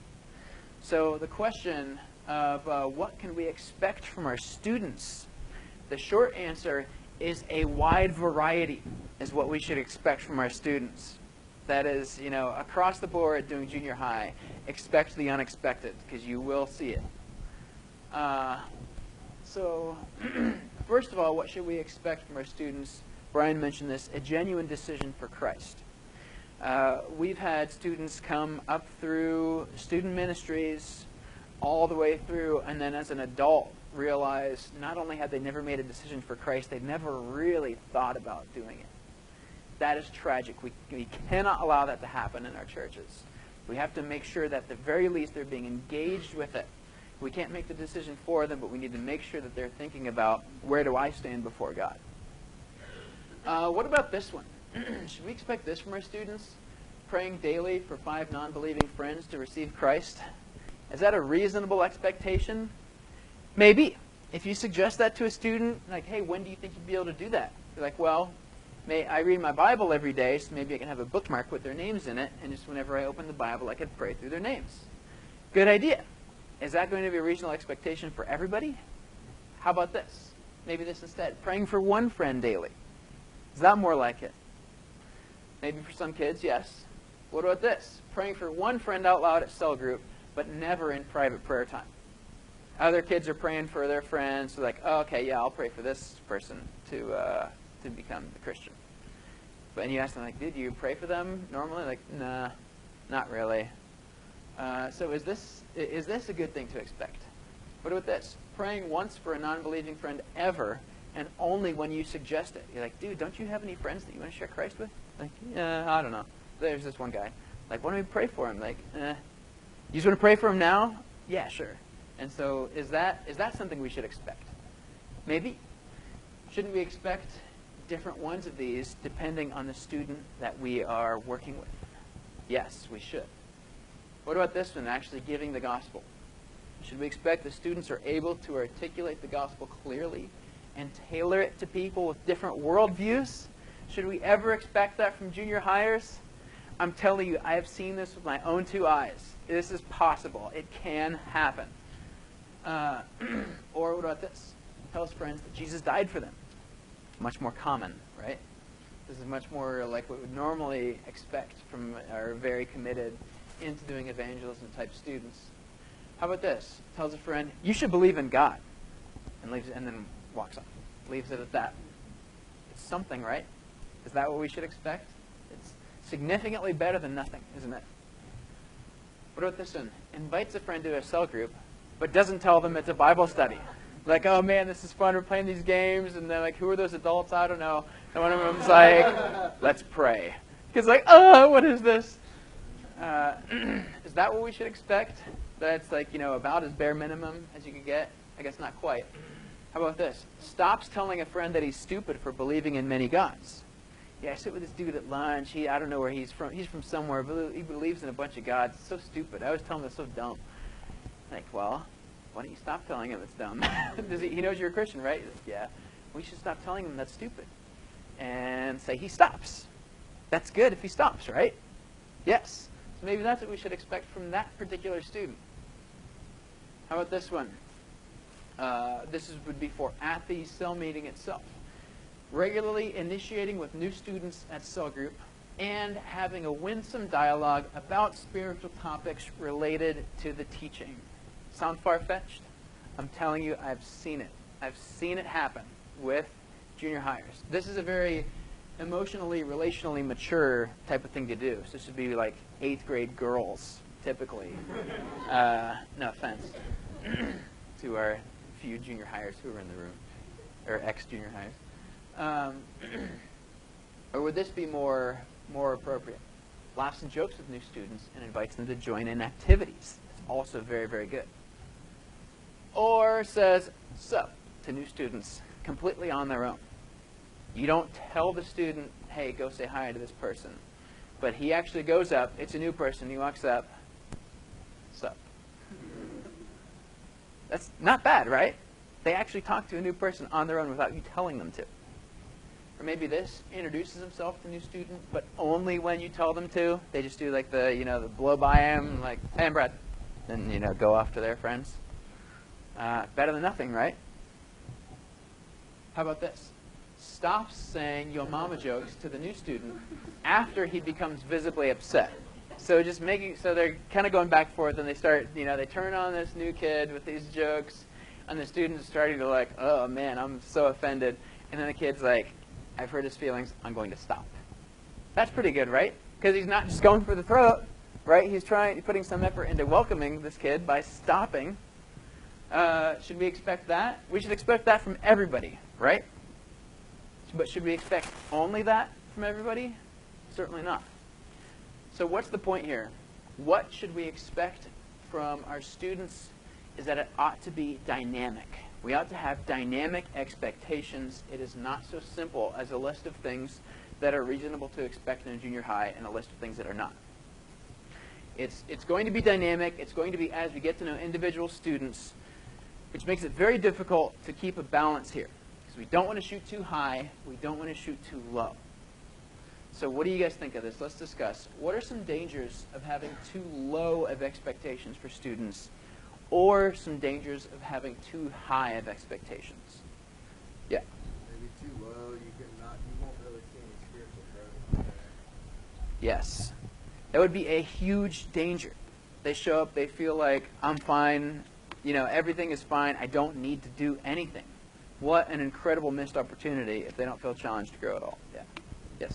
So the question of uh, what can we expect from our students? The short answer is a wide variety is what we should expect from our students. That is, you know, across the board doing junior high, expect the unexpected because you will see it. Uh, so first of all, what should we expect from our students? Brian mentioned this, a genuine decision for Christ. Uh, we've had students come up through student ministries all the way through, and then as an adult realize not only had they never made a decision for Christ, they never really thought about doing it. That is tragic. We, we cannot allow that to happen in our churches. We have to make sure that at the very least they're being engaged with it. We can't make the decision for them, but we need to make sure that they're thinking about, where do I stand before God? Uh, what about this one? Should we expect this from our students? Praying daily for five non-believing friends to receive Christ? Is that a reasonable expectation? Maybe. If you suggest that to a student, like, hey, when do you think you'd be able to do that? They're like, well, may I read my Bible every day, so maybe I can have a bookmark with their names in it, and just whenever I open the Bible, I could pray through their names. Good idea. Is that going to be a reasonable expectation for everybody? How about this? Maybe this instead. Praying for one friend daily. Is that more like it? Maybe for some kids, yes. What about this? Praying for one friend out loud at cell group, but never in private prayer time. Other kids are praying for their friends. So like, oh, okay, yeah, I'll pray for this person to uh, to become a Christian. But and you ask them, like, did you pray for them normally? Like, nah, not really. Uh, so is this is this a good thing to expect? What about this? Praying once for a non-believing friend ever, and only when you suggest it. You're like, dude, don't you have any friends that you want to share Christ with? Like, yeah, I don't know. There's this one guy. Like, why don't we pray for him? Like, eh. You just want to pray for him now? Yeah, sure. And so is that is that something we should expect? Maybe. Shouldn't we expect different ones of these depending on the student that we are working with? Yes, we should. What about this one, actually giving the gospel? Should we expect the students are able to articulate the gospel clearly and tailor it to people with different worldviews? Should we ever expect that from junior hires? I'm telling you, I have seen this with my own two eyes. This is possible. It can happen. Uh, or what about this? Tell his friends that Jesus died for them. Much more common, right? This is much more like what we would normally expect from our very committed into doing evangelism type students. How about this? Tells a friend, you should believe in God. And leaves, and then walks off. Leaves it at that. It's something, right? Is that what we should expect? It's significantly better than nothing, isn't it? What about this one? Invites a friend to a cell group, but doesn't tell them it's a Bible study. Like, oh man, this is fun, we're playing these games, and they're like, who are those adults? I don't know. And one of them's like, let's pray. Because like, oh, what is this? Uh, is that what we should expect? That's like, you know, about as bare minimum as you could get? I guess not quite. How about this? Stops telling a friend that he's stupid for believing in many gods. Yeah, I sit with this dude at lunch. He, I don't know where he's from. He's from somewhere, but he believes in a bunch of gods. It's so stupid. I always tell him it's so dumb. Like, well, why don't you stop telling him it's dumb? Does he, he knows you're a Christian, right? Yeah. We should stop telling him that's stupid. And say he stops. That's good if he stops, right? Yes. So maybe that's what we should expect from that particular student. How about this one? Uh, this is, would be for at the cell meeting itself. Regularly initiating with new students at cell group and having a winsome dialogue about spiritual topics related to the teaching. Sound far-fetched? I'm telling you, I've seen it. I've seen it happen with junior hires. This is a very emotionally, relationally mature type of thing to do. So this would be like eighth grade girls, typically. Uh, no offense to our few junior hires who are in the room, or ex-junior hires. Um, or would this be more more appropriate? Laughs and jokes with new students and invites them to join in activities. It's also very, very good. Or says, so, to new students, completely on their own. You don't tell the student, hey, go say hi to this person. But he actually goes up, it's a new person, he walks up, sup. That's not bad, right? They actually talk to a new person on their own without you telling them to. Or maybe this, introduces himself to a new student, but only when you tell them to. They just do like the, you know, the blow by him, like, hey, I'm Brad. Then, you know, go off to their friends. Uh, better than nothing, right? How about this? Stops saying yo mama jokes to the new student after he becomes visibly upset. So just making, so they're kind of going back and forth, and they start, you know, they turn on this new kid with these jokes, and the student is starting to like, oh man, I'm so offended. And then the kid's like, I've heard his feelings, I'm going to stop. That's pretty good, right? Because he's not just going for the throat, right? He's trying, putting some effort into welcoming this kid by stopping. Uh, should we expect that? We should expect that from everybody, right? But should we expect only that from everybody? Certainly not. So what's the point here? What should we expect from our students is that it ought to be dynamic. We ought to have dynamic expectations. It is not so simple as a list of things that are reasonable to expect in a junior high and a list of things that are not. It's, it's going to be dynamic. It's going to be as we get to know individual students, which makes it very difficult to keep a balance here. Because we don't want to shoot too high. We don't want to shoot too low. So what do you guys think of this? Let's discuss. What are some dangers of having too low of expectations for students, or some dangers of having too high of expectations? Yeah.
Maybe too low, you can not, you won't really see any spiritual growth there.
Yes. That would be a huge danger. They show up, they feel like, I'm fine, you know, everything is fine, I don't need to do anything. What an incredible missed opportunity if they don't feel challenged to grow at all. Yeah. Yes.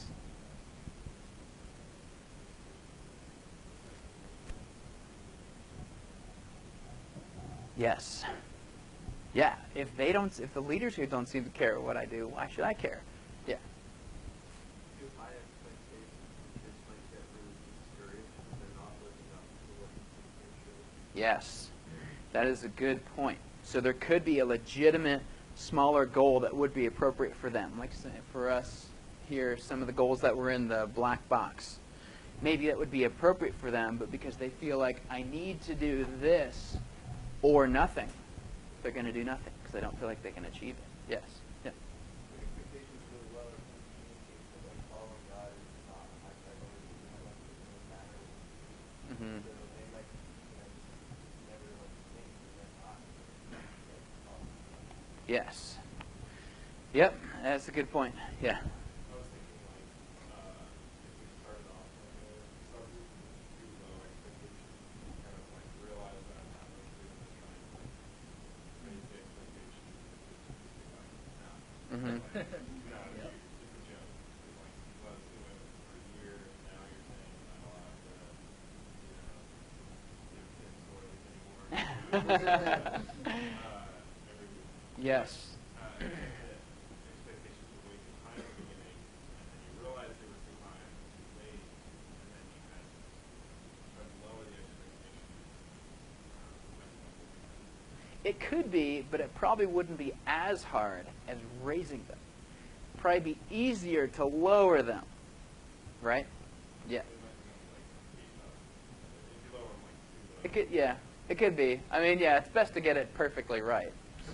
Yes. Yeah. If they don't, if the leaders here don't seem to care what I do, why should I care? Yeah.
Too high expectations, kids might get really discouraged if they're not living up to what they should.
Yes. That is a good point. So there could be a legitimate smaller goal that would be appropriate for them. Like for us here, some of the goals that were in the black box. Maybe that would be appropriate for them, but because they feel like I need to do this or nothing, they're going to do nothing because they don't feel like they can achieve it. Yes. Yeah.
The expectations really low if we communicate that like following God is not a high priority, you know, like it doesn't matter.
Mm-hmm.
So they might, you know, just never like think that they're not going to follow.
Yes. Yep. That's a good point. Yeah.
I was thinking like, uh, if we started off like a subgroup with too low expectations, kind of like realize that I'm not really No, it's, it's a joke. It's like, well, it's doing it for a year, now you're saying you're not allowed to, you know, give kids toys anymore. uh, every week.
Yes.
Uh, I think that expectations were way too high at the beginning, and then you realize they were too high, too late, and then you had to lower the expectations. Um,
It could be, but it probably wouldn't be as hard as raising them. Probably be easier to lower them, right? Yeah. It could, yeah, it could be. I mean, yeah, it's best to get it perfectly right.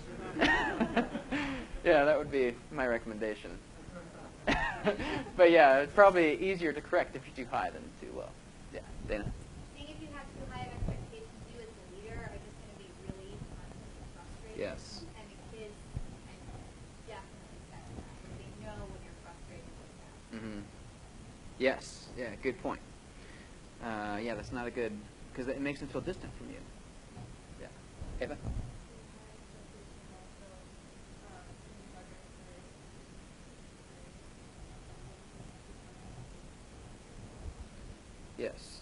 Yeah, that would be my recommendation. But yeah, it's probably easier to correct if you're too high than too low. Yeah, Dana.
I think if you have too high of expectations, you as the leader are just going to be really constantly frustrated.
Yes.
And the kids can definitely sense that. They know when you're frustrated with them.
Mm-hmm. Yes. Yeah. Good point. Uh, yeah, that's not a good, because it makes them feel distant from you. Yeah. Ava. Yes.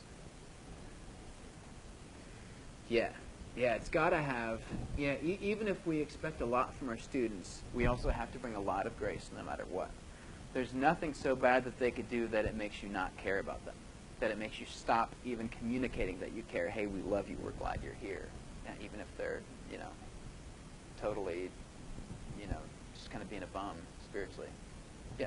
Yeah. Yeah, it's got to have, yeah, e- even if we expect a lot from our students, we also have to bring a lot of grace no matter what. There's nothing so bad that they could do that it makes you not care about them, that it makes you stop even communicating that you care. Hey, we love you. We're glad you're here. Yeah, even if they're, you know, totally, you know, just kind of being a bum spiritually. Yeah.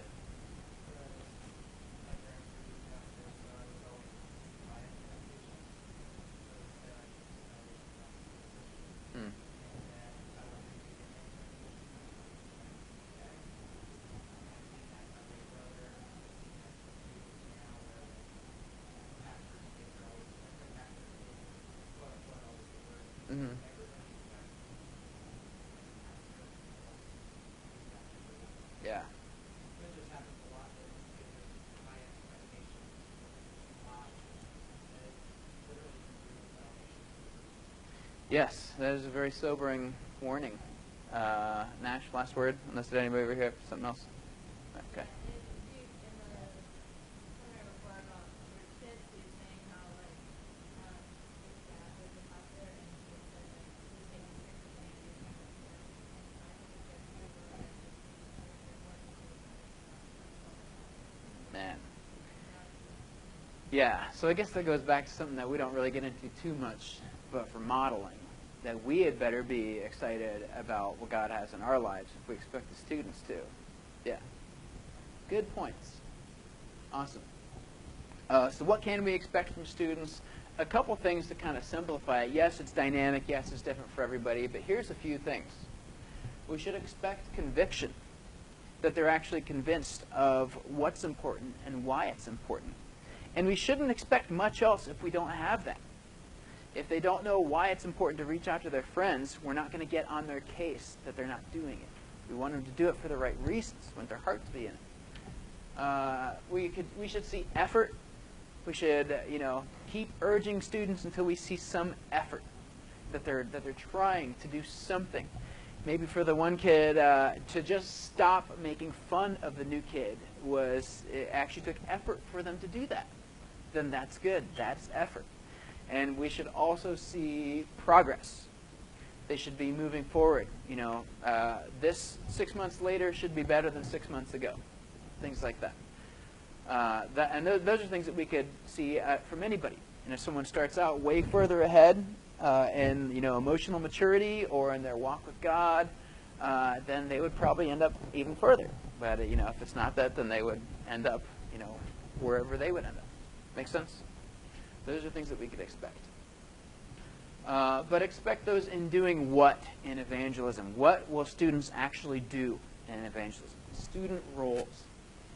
Mm. Mm-hmm. Yeah. Yes, that is a very sobering warning. Uh, Nash, last word, unless there's anybody over here have something else. Okay. Man. Yeah, so I guess that goes back to something that we don't really get into too much, but for modeling, that we had better be excited about what God has in our lives if we expect the students to. Yeah. Good points. Awesome. Uh, so what can we expect from students? A couple things to kind of simplify it. Yes, it's dynamic. Yes, it's different for everybody. But here's a few things. We should expect conviction, that they're actually convinced of what's important and why it's important. And we shouldn't expect much else if we don't have that. If they don't know why it's important to reach out to their friends, we're not going to get on their case that they're not doing it. We want them to do it for the right reasons. We want their heart to be in it. Uh, we could, we should see effort. We should, uh, you know, keep urging students until we see some effort, that they're that they're trying to do something. Maybe for the one kid, uh, to just stop making fun of the new kid was, it actually took effort for them to do that. Then that's good. That's effort. And we should also see progress. They should be moving forward. You know, uh, this six months later should be better than six months ago. Things like that. Uh, that and th- those are things that we could see uh, from anybody. And if someone starts out way further ahead uh, in, you know, emotional maturity or in their walk with God, uh, then they would probably end up even further. But uh, you know, if it's not that, then they would end up, you know, wherever they would end up. Make sense? Those are things that we could expect. Uh, but expect those in doing what in evangelism? What will students actually do in evangelism? Student roles.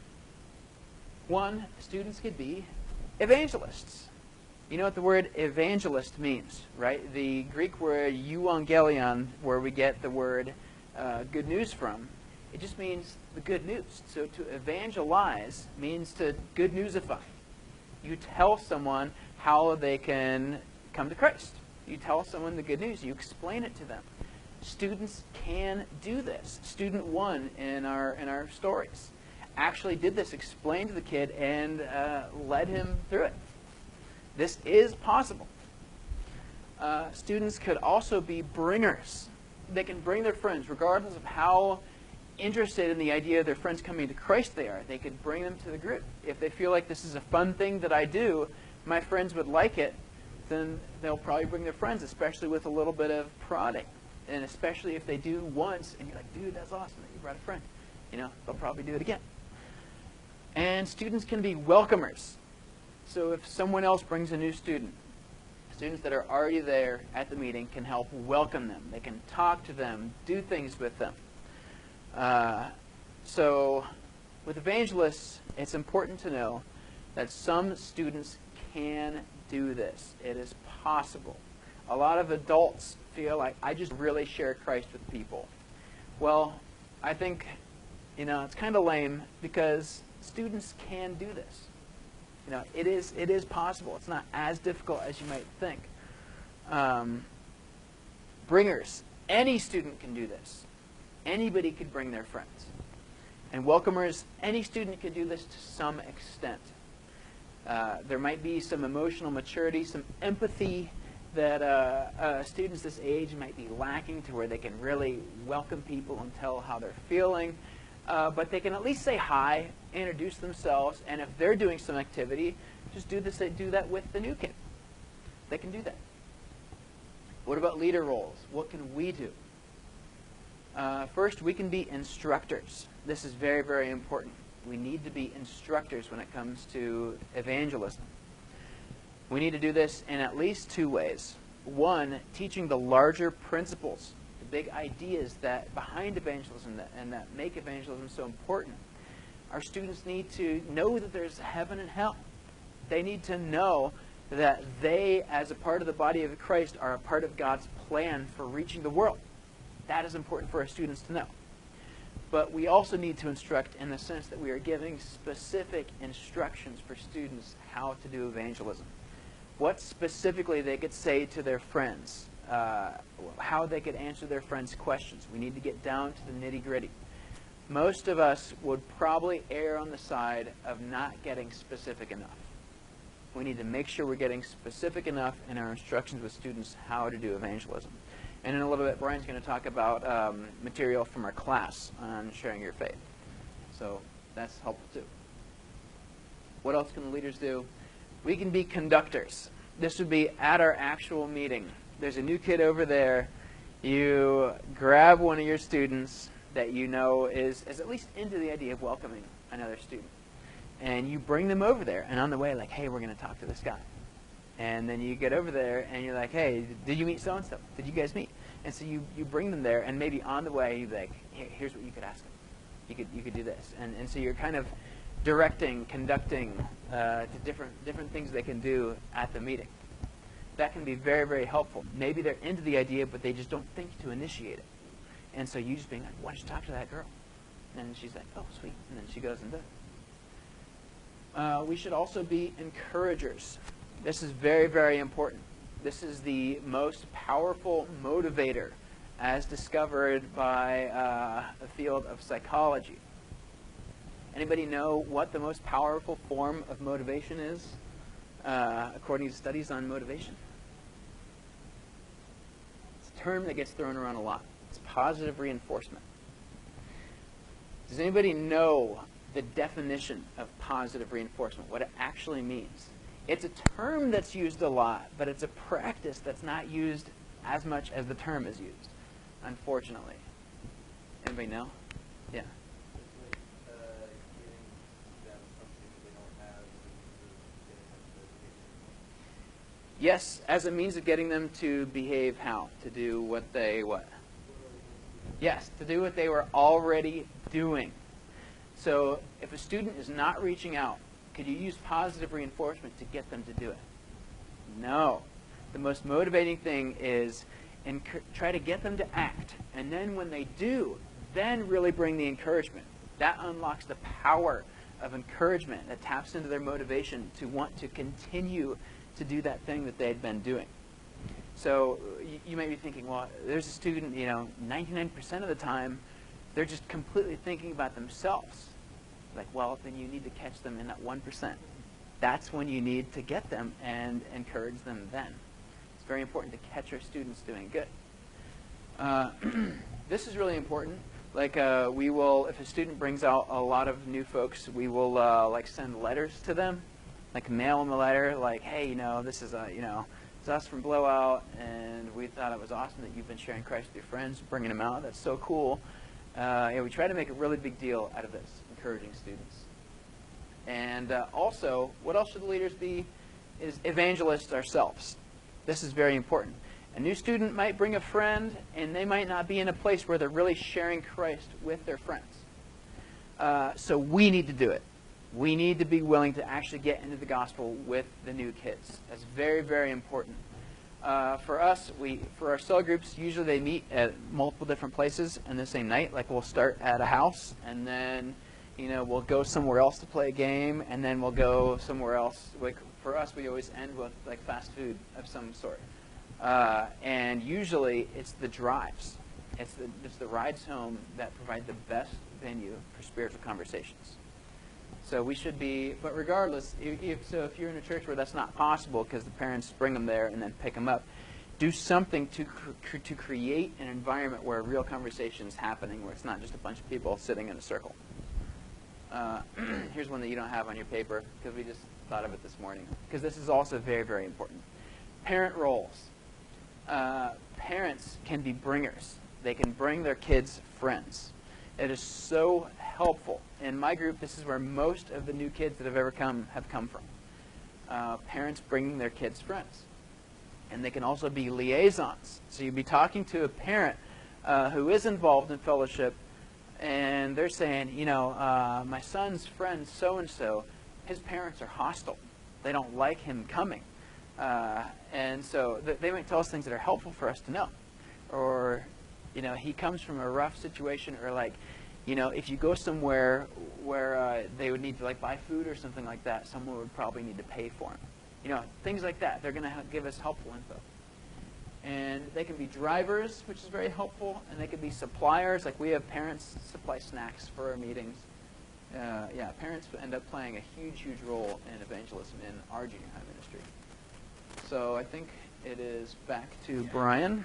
One, students could be evangelists. You know what the word evangelist means, right? The Greek word euangelion, where we get the word uh, good news from, it just means the good news. So to evangelize means to good newsify. You tell someone how they can come to Christ. You tell someone the good news. You explain it to them. Students can do this. Student one in our in our stories actually did this, explained to the kid, and uh, led him through it. This is possible. Uh, students could also be bringers. They can bring their friends, regardless of how interested in the idea of their friends coming to Christ they are. They could bring them to the group. If they feel like this is a fun thing that I do, my friends would like it, then they'll probably bring their friends, especially with a little bit of prodding. And especially if they do once, and you're like, dude, that's awesome that you brought a friend. You know, they'll probably do it again. And students can be welcomers. So if someone else brings a new student, students that are already there at the meeting can help welcome them. They can talk to them, do things with them. Uh, so with evangelists, it's important to know that some students can do this. It is possible. A lot of adults feel like, I just really share Christ with people. Well, I think, you know, it's kind of lame, because students can do this. You know, it is it is possible. It's not as difficult as you might think. Um, bringers, any student can do this. Anybody could bring their friends. And welcomers, any student could do this to some extent. Uh, there might be some emotional maturity, some empathy that uh, uh, students this age might be lacking, to where they can really welcome people and tell how they're feeling. Uh, but they can at least say hi, introduce themselves, and if they're doing some activity, just do this. Do that with the new kid. They can do that. What about leader roles? What can we do? Uh, first, we can be instructors. This is very, very important. We need to be instructors when it comes to evangelism. We need to do this in at least two ways. One, teaching the larger principles, the big ideas that behind evangelism that, and that make evangelism so important. Our students need to know that there's heaven and hell. They need to know that they, as a part of the body of Christ, are a part of God's plan for reaching the world. That is important for our students to know. But we also need to instruct in the sense that we are giving specific instructions for students how to do evangelism. What specifically they could say to their friends, uh, how they could answer their friends' questions. We need to get down to the nitty-gritty. Most of us would probably err on the side of not getting specific enough. We need to make sure we're getting specific enough in our instructions with students how to do evangelism. And in a little bit, Brian's going to talk about um, material from our class on sharing your faith. So that's helpful too. What else can the leaders do? We can be conductors. This would be at our actual meeting. There's a new kid over there. You grab one of your students that you know is, is at least into the idea of welcoming another student. And you bring them over there. And on the way, like, hey, we're going to talk to this guy. And then you get over there and you're like, hey, did you meet so-and-so? Did you guys meet? And so you, you bring them there, and maybe on the way you're like, Here, here's what you could ask them. You could you could do this. And and so you're kind of directing, conducting uh, to different different things they can do at the meeting. That can be very, very helpful. Maybe they're into the idea, but they just don't think to initiate it. And so you just being like, why don't you talk to that girl? And she's like, oh, sweet. And then she goes and does it. Uh, we should also be encouragers. This is very, very important. This is the most powerful motivator as discovered by uh, the field of psychology. Anybody know what the most powerful form of motivation is, uh, according to studies on motivation? It's a term that gets thrown around a lot. It's positive reinforcement. Does anybody know the definition of positive reinforcement, what it actually means? It's a term that's used a lot, but it's a practice that's not used as much as the term is used, unfortunately. Anybody know? Yeah. Yes, as a means of getting them to behave how? To do what they what? Yes, to do what they were already doing. So if a student is not reaching out, could you use positive reinforcement to get them to do it? No. The most motivating thing is enc- try to get them to act. And then when they do, then really bring the encouragement. That unlocks the power of encouragement that taps into their motivation to want to continue to do that thing that they had been doing. So you, you may be thinking, well, there's a student, you know, ninety-nine percent of the time, they're just completely thinking about themselves. Like, well, then you need to catch them in that one percent. That's when you need to get them and encourage them then. It's very important to catch our students doing good. Uh, this is really important. Like, uh, we will, if a student brings out a lot of new folks, we will, uh, like, send letters to them. Like, mail them a letter, like, hey, you know, this is, a, you know, it's us from Blowout, and we thought it was awesome that you've been sharing Christ with your friends, bringing them out. That's so cool. Uh, yeah, we try to make a really big deal out of this, encouraging students. And uh, also, what else should the leaders be? Is evangelists ourselves. This is very important. A new student might bring a friend, and they might not be in a place where they're really sharing Christ with their friends. Uh, so we need to do it. We need to be willing to actually get into the gospel with the new kids. That's very, very important. Uh, for us, we for our cell groups, usually they meet at multiple different places in the same night. Like, we'll start at a house, and then, you know, we'll go somewhere else to play a game, and then we'll go somewhere else. Like, for us, we always end with, like, fast food of some sort. Uh, and usually, it's the drives. It's the, it's the rides home that provide the best venue for spiritual conversations. So we should be, but regardless, if, if, so if you're in a church where that's not possible because the parents bring them there and then pick them up, do something to cr to create an environment where real conversation is happening, where it's not just a bunch of people sitting in a circle. Uh, here's one that you don't have on your paper because we just thought of it this morning, because this is also very, very important. Parent roles. Uh, parents can be bringers. They can bring their kids' friends. It is so helpful. In my group, this is where most of the new kids that have ever come have come from. Uh, parents bringing their kids' friends. And they can also be liaisons. So you'd be talking to a parent uh, who is involved in fellowship, and they're saying, you know, uh, my son's friend so-and-so, his parents are hostile. They don't like him coming. Uh, and so th they might tell us things that are helpful for us to know. Or, you know, he comes from a rough situation, or like, you know, if you go somewhere where uh, they would need to like buy food or something like that, someone would probably need to pay for him. You know, things like that. They're going to give us helpful info. And they can be drivers, which is very helpful, and they can be suppliers. Like, we have parents supply snacks for our meetings. Uh, yeah, parents end up playing a huge, huge role in evangelism in our junior high ministry. So I think it is back to Brian.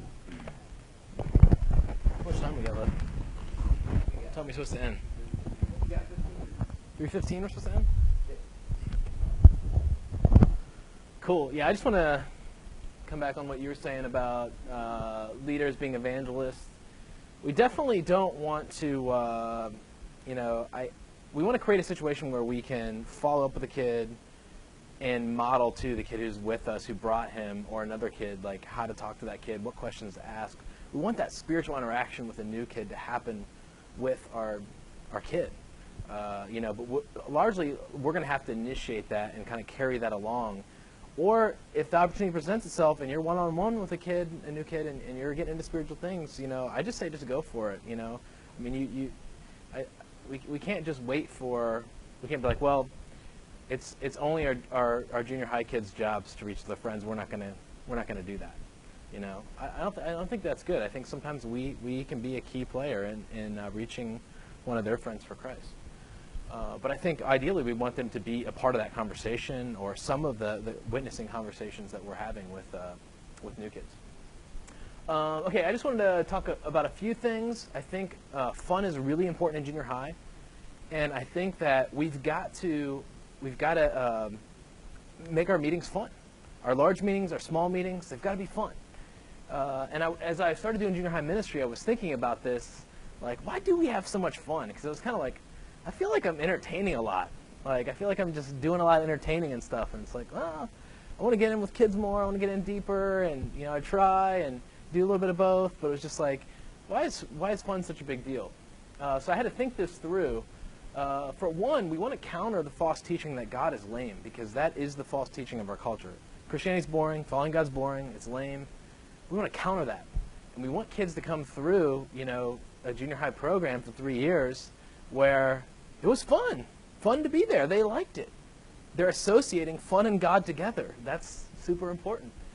How much time we got left? What time are we supposed to end? three fifteen we're supposed to end? Cool. Yeah, I just want to come back on what you were saying about uh, leaders being evangelists. We definitely don't want to, uh, you know, I we want to create a situation where we can follow up with a kid and model to the kid who's with us, who brought him, or another kid, like how to talk to that kid, what questions to ask. We want that spiritual interaction with a new kid to happen with our our kid. Uh, you know, but w largely we're going to have to initiate that and kind of carry that along. Or if the opportunity presents itself and you're one-on-one with a kid, a new kid, and, and you're getting into spiritual things, you know, I just say just go for it, you know. I mean, you, you I, we, we can't just wait for, we can't be like, well, it's it's only our, our, our junior high kids' jobs to reach their friends. We're not gonna we're not gonna do that, you know. I, I don't th I don't think that's good. I think sometimes we we can be a key player in in uh, reaching one of their friends for Christ. Uh, but I think ideally we want them to be a part of that conversation, or some of the, the witnessing conversations that we're having with uh, with new kids. Uh, okay, I just wanted to talk a, about a few things. I think uh, fun is really important in junior high, and I think that we've got to we've got to um, make our meetings fun. Our large meetings, our small meetings, they've got to be fun. Uh, and I, as I started doing junior high ministry, I was thinking about this, like, why do we have so much fun? Because it was kind of like, I feel like I'm entertaining a lot. Like, I feel like I'm just doing a lot of entertaining and stuff. And it's like, well, I want to get in with kids more. I want to get in deeper. And, you know, I try and do a little bit of both. But it was just like, why is, why is fun such a big deal? Uh, so I had to think this through. Uh, for one, we want to counter the false teaching that God is lame, because that is the false teaching of our culture. Christianity's boring. Following God's boring. It's lame. We want to counter that. And we want kids to come through, you know, a junior high program for three years where it was fun. Fun to be there. They liked it. They're associating fun and God together. That's super important.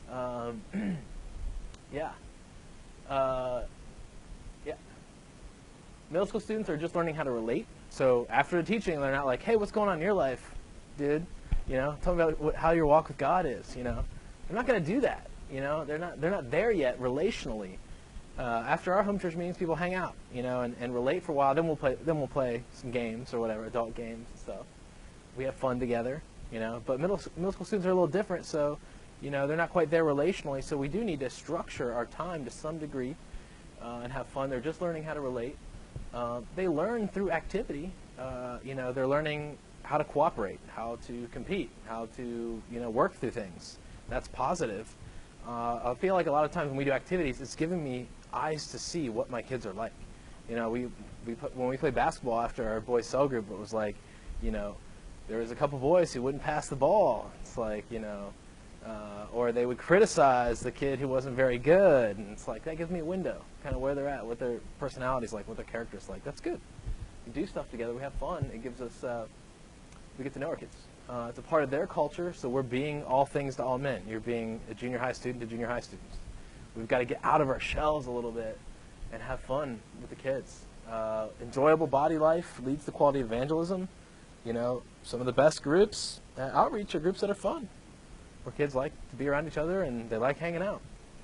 Um, yeah. Uh, yeah. Middle school students are just learning how to relate. So after the teaching, they're not like, hey, what's going on in your life, dude? You know, tell me about what, how your walk with God is, you know. They're not going to do that, you know. They're not, they're not there yet relationally. Uh, after our home church meetings, people hang out, you know, and, and relate for a while. Then we'll play, then we'll play some games or whatever, adult games and stuff. We have fun together, you know. But middle middle school students are a little different, so, you know, they're not quite there relationally. So we do need to structure our time to some degree uh, and have fun. They're just learning how to relate. Uh, they learn through activity. Uh, you know, they're learning how to cooperate, how to compete, how to, you know, work through things. That's positive. Uh, I feel like a lot of times when we do activities, it's giving me eyes to see what my kids are like. You know, we, we put, when we played basketball after our boys' cell group, it was like, you know, there was a couple boys who wouldn't pass the ball. It's like, you know, uh, or they would criticize the kid who wasn't very good. And it's like, that gives me a window, kind of where they're at, what their personality's like, what their character's like. That's good. We do stuff together. We have fun. It gives us, uh, we get to know our kids. Uh, it's a part of their culture, so we're being all things to all men. You're being a junior high student to junior high students. We've got to get out of our shells a little bit and have fun with the kids. Uh, enjoyable body life leads to quality evangelism. You know, some of the best groups at Outreach are groups that are fun, where kids like to be around each other and they like hanging out.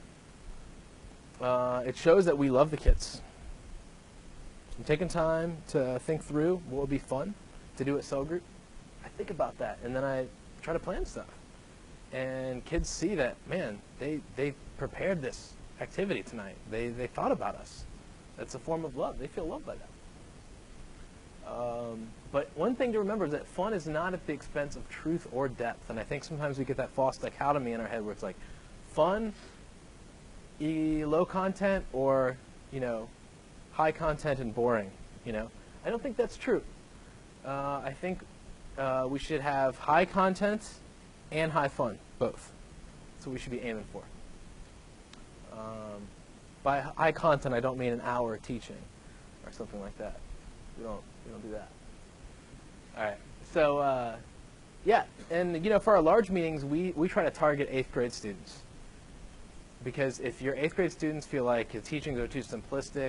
Uh, it shows that we love the kids. I'm taking time to think through what would be fun to do at cell group. I think about that, and then I try to plan stuff. And kids see that, man, they, they prepared this activity tonight. They, they thought about us. That's a form of love. They feel loved by that. Um, but one thing to remember is that fun is not at the expense of truth or depth. And I think sometimes we get that false dichotomy in our head where it's like fun, e low content, or, you know, high content and boring. You know, I don't think that's true. Uh, I think uh, we should have high content and high fun, both. That's what we should be aiming for. Um, by high content, I don't mean an hour of teaching or something like that. We don't, we don't do that. All right. So, uh, yeah, and you know, for our large meetings, we, we try to target eighth grade students. Because if your eighth grade students feel like the teachings are too simplistic,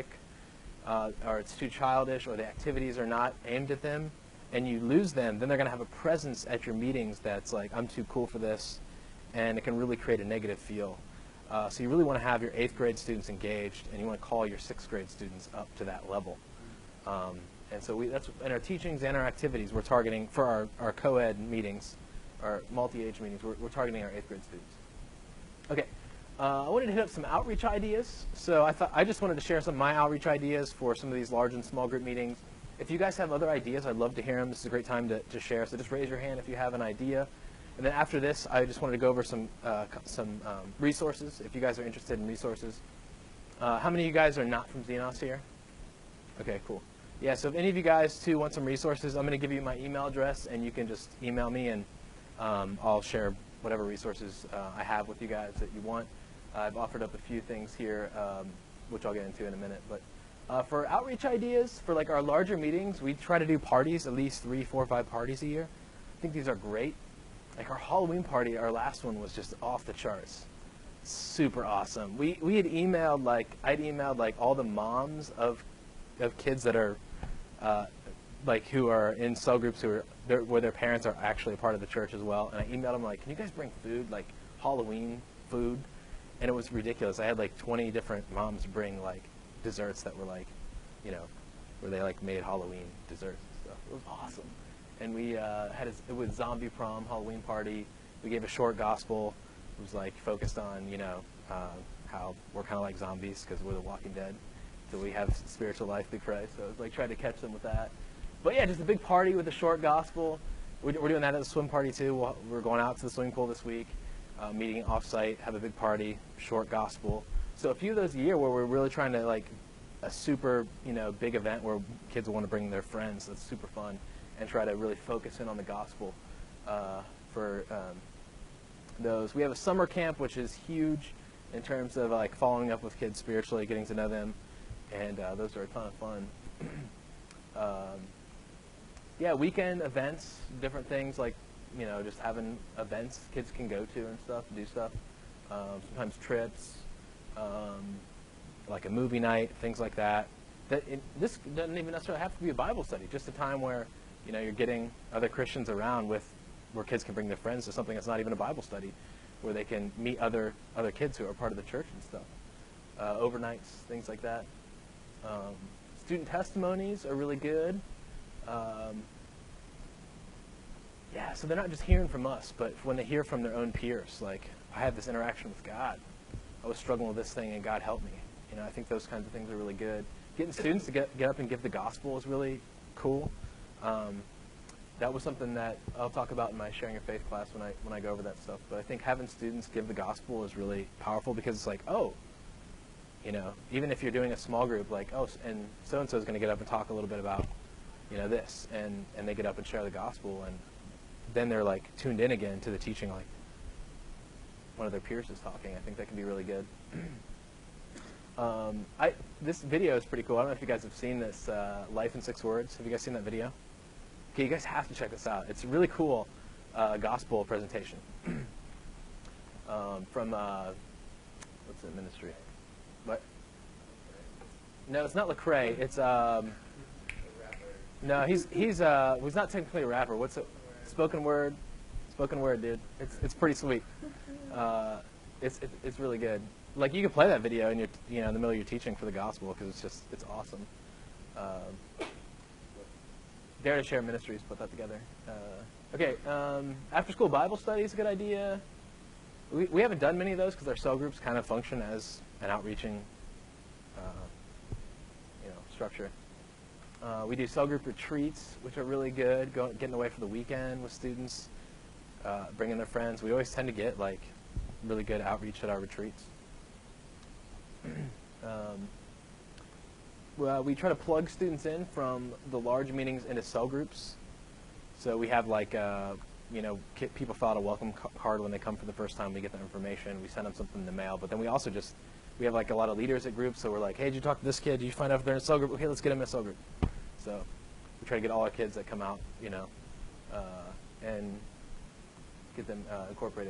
uh, or it's too childish, or the activities are not aimed at them, and you lose them, then they're going to have a presence at your meetings that's like, I'm too cool for this, and it can really create a negative feel. Uh, so you really want to have your eighth grade students engaged, and you want to call your sixth grade students up to that level. Um, and so we, that's in our teachings and our activities, we're targeting, for our, our co-ed meetings, our multi-age meetings, we're, we're targeting our eighth grade students. Okay. Uh, I wanted to hit up some outreach ideas. So I thought I just wanted to share some of my outreach ideas for some of these large and small group meetings. If you guys have other ideas, I'd love to hear them. This is a great time to, to share. So just raise your hand if you have an idea. And then after this, I just wanted to go over some uh, some um, resources, if you guys are interested in resources. Uh, how many of you guys are not from Xenos here? Okay, cool. Yeah, so if any of you guys, too, want some resources, I'm going to give you my email address, and you can just email me, and um, I'll share whatever resources uh, I have with you guys that you want. I've offered up a few things here, um, which I'll get into in a minute. But uh, for outreach ideas, for like our larger meetings, we try to do parties, at least three, four, five parties a year. I think these are great. Like our Halloween party, our last one was just off the charts. Super awesome. We we had emailed like I'd emailed like all the moms of of kids that are uh, like who are in cell groups who are where their parents are actually a part of the church as well. And I emailed them like, can you guys bring food, like Halloween food? And it was ridiculous. I had like twenty different moms bring like desserts that were like, you know, where they like made Halloween desserts and stuff. It was awesome. And we uh, had a, it was zombie prom, Halloween party. We gave a short gospel. It was like focused on, you know, uh, how we're kind of like zombies because we're the Walking Dead. So we have spiritual life through Christ. So it was like trying to catch them with that. But yeah, just a big party with a short gospel. We're, we're doing that at the swim party too. We're going out to the swimming pool this week. Uh, meeting off-site, have a big party, short gospel. So a few of those a year where we're really trying to like a super, you know, big event where kids will want to bring their friends. That's super fun, and try to really focus in on the gospel uh, for um, those. We have a summer camp, which is huge in terms of like following up with kids spiritually, getting to know them, and uh, those are a ton of fun. um, yeah, weekend events, different things like, you know, just having events kids can go to and stuff, do stuff. um, sometimes trips, um, like a movie night, things like that. That it, this doesn't even necessarily have to be a Bible study, just a time where, you know, you're getting other Christians around with, where kids can bring their friends to something that's not even a Bible study, where they can meet other other kids who are part of the church and stuff. Uh, overnights, things like that. Um, student testimonies are really good. Um, yeah, so they're not just hearing from us, but when they hear from their own peers, like, I had this interaction with God. I was struggling with this thing, and God helped me. You know, I think those kinds of things are really good. Getting students to get, get up and give the gospel is really cool. Um, that was something that I'll talk about in my Sharing Your Faith class when I when I go over that stuff. But I think having students give the gospel is really powerful, because it's like, oh, you know, even if you're doing a small group, like, oh, and so-and-so is going to get up and talk a little bit about, you know, this, and, and they get up and share the gospel, and then they're, like, tuned in again to the teaching, like one of their peers is talking. I think that can be really good. Um, I, this video is pretty cool. I don't know if you guys have seen this, uh, Life in Six Words. Have you guys seen that video? Okay, you guys have to check this out. It's a really cool uh, gospel presentation um, from, uh, what's the ministry? What? No, it's not Lecrae. It's, um, no, he's, he's, uh, he's not technically a rapper. What's it? Spoken word. Spoken word, dude. It's, it's pretty sweet. Uh, it's, it, it's really good. Like, you can play that video in your, you know, in the middle of your teaching for the gospel, because it's just, it's awesome. Um, Dare to Share Ministries put that together. Uh, okay, um, after school Bible study is a good idea. We, we haven't done many of those because our cell groups kind of function as an outreaching, uh, you know, structure. Uh, we do cell group retreats, which are really good, going, getting away for the weekend with students, uh, bringing their friends. We always tend to get, like, really good outreach at our retreats. Um, well, we try to plug students in from the large meetings into cell groups. So we have, like, uh, you know, people fill out a welcome card when they come for the first time. We get their information. We send them something in the mail. But then we also just, we have, like, a lot of leaders at groups. So we're like, hey, did you talk to this kid? Did you find out if they're in a cell group? Okay, let's get them in a cell group. So we try to get all our kids that come out, you know, uh, and get them uh, incorporated.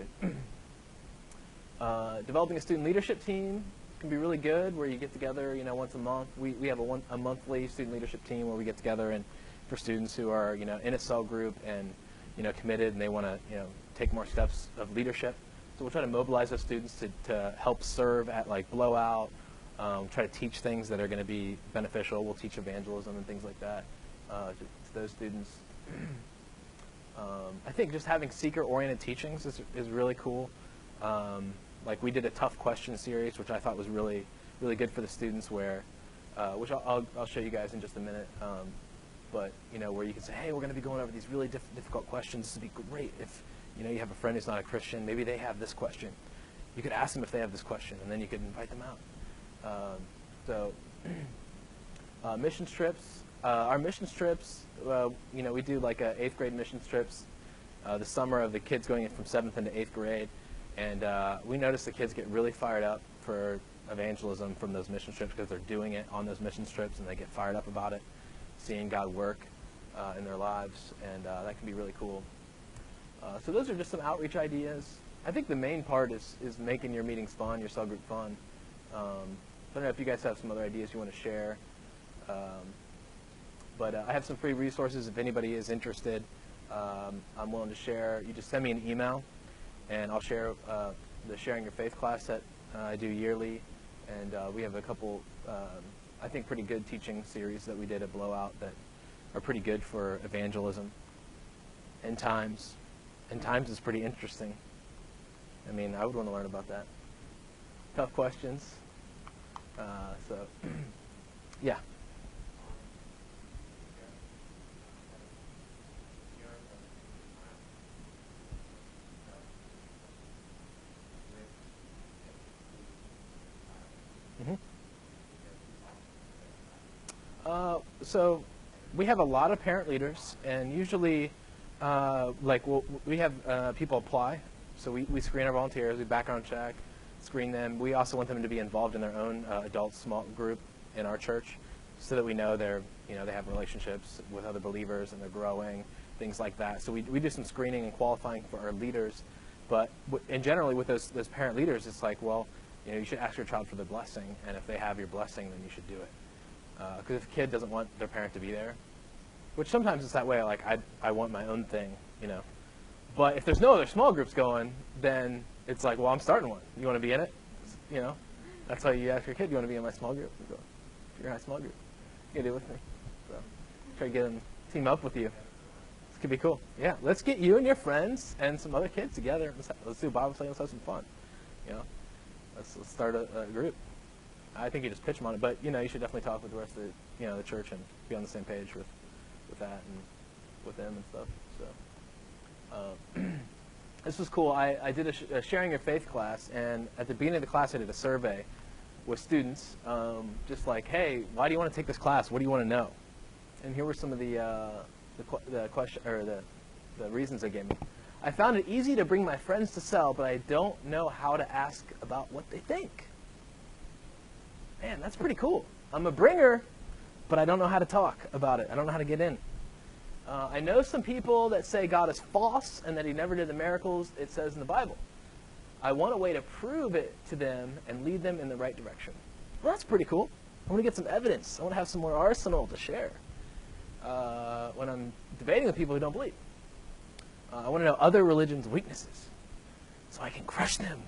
uh, developing a student leadership team can be really good, where you get together, you know, once a month. We, we have a, one, a monthly student leadership team where we get together, and for students who are, you know, in a cell group and, you know, committed, and they want to, you know, take more steps of leadership. So we'll try to mobilize those students to, to help serve at, like, Blowout, um, try to teach things that are going to be beneficial. We'll teach evangelism and things like that uh, to, to those students. um, I think just having seeker-oriented teachings is, is really cool. Um, Like, we did a tough question series, which I thought was really, really good for the students, where, uh, which I'll, I'll, I'll show you guys in just a minute. Um, but, you know, where you can say, hey, we're going to be going over these really diff difficult questions. This would be great if, you know, you have a friend who's not a Christian. Maybe they have this question. You could ask them if they have this question, and then you could invite them out. Um, so, uh, missions trips. Uh, our missions trips, uh, you know, we do, like, a eighth grade missions trips uh, the summer of the kids going in from seventh into eighth grade. And uh, we notice the kids get really fired up for evangelism from those mission trips, because they're doing it on those mission trips, and they get fired up about it, seeing God work uh, in their lives, and uh, that can be really cool. Uh, so those are just some outreach ideas. I think the main part is, is making your meetings fun, your cell group fun. Um, I don't know if you guys have some other ideas you want to share. Um, but uh, I have some free resources if anybody is interested. Um, I'm willing to share. You just send me an email, and I'll share uh, the Sharing Your Faith class that uh, I do yearly. And uh, we have a couple, um, I think, pretty good teaching series that we did at Blowout that are pretty good for evangelism. End times. End times is pretty interesting. I mean, I would want to learn about that. Tough questions. Uh, so, yeah. Mm-hmm. Uh, so we have a lot of parent leaders, and usually, uh, like we'll, we have uh, people apply. So we, we screen our volunteers, we background check, screen them. We also want them to be involved in their own uh, adult small group in our church, so that we know they're, you know, they have relationships with other believers and they're growing, things like that. So we we do some screening and qualifying for our leaders But w- and generally with those those parent leaders, it's like, well, you know, you should ask your child for their blessing, and if they have your blessing, then you should do it. Because if a kid doesn't want their parent to be there, which sometimes it's that way, like I I want my own thing, you know. But if there's no other small groups going, then it's like, well, I'm starting one. You want to be in it? You know, that's how you ask your kid, you want to be in my small group? You go, you're in my small group. You can do it with me. So try to get them team up with you. This could be cool. Yeah, let's get you and your friends and some other kids together. Let's, let's do Bible study. Let's have some fun. You know, let's, let's start a, a group. I think you just pitch them on it, but you know, you should definitely talk with the rest of the, you know, the church and be on the same page with, with that and with them and stuff. So uh, this was cool. I, I did a, sh- a sharing your faith class, and at the beginning of the class, I did a survey with students, um, just like, hey, why do you want to take this class? What do you want to know? And here were some of the uh, the, qu- the question or the the reasons they gave me. I found it easy to bring my friends to cell, but I don't know how to ask about what they think. Man, that's pretty cool. I'm a bringer, but I don't know how to talk about it. I don't know how to get in. Uh, I know some people that say God is false and that he never did the miracles it says in the Bible. I want a way to prove it to them and lead them in the right direction. Well, that's pretty cool. I want to get some evidence. I want to have some more arsenal to share uh, when I'm debating with people who don't believe. Uh, I want to know other religions' weaknesses so I can crush them.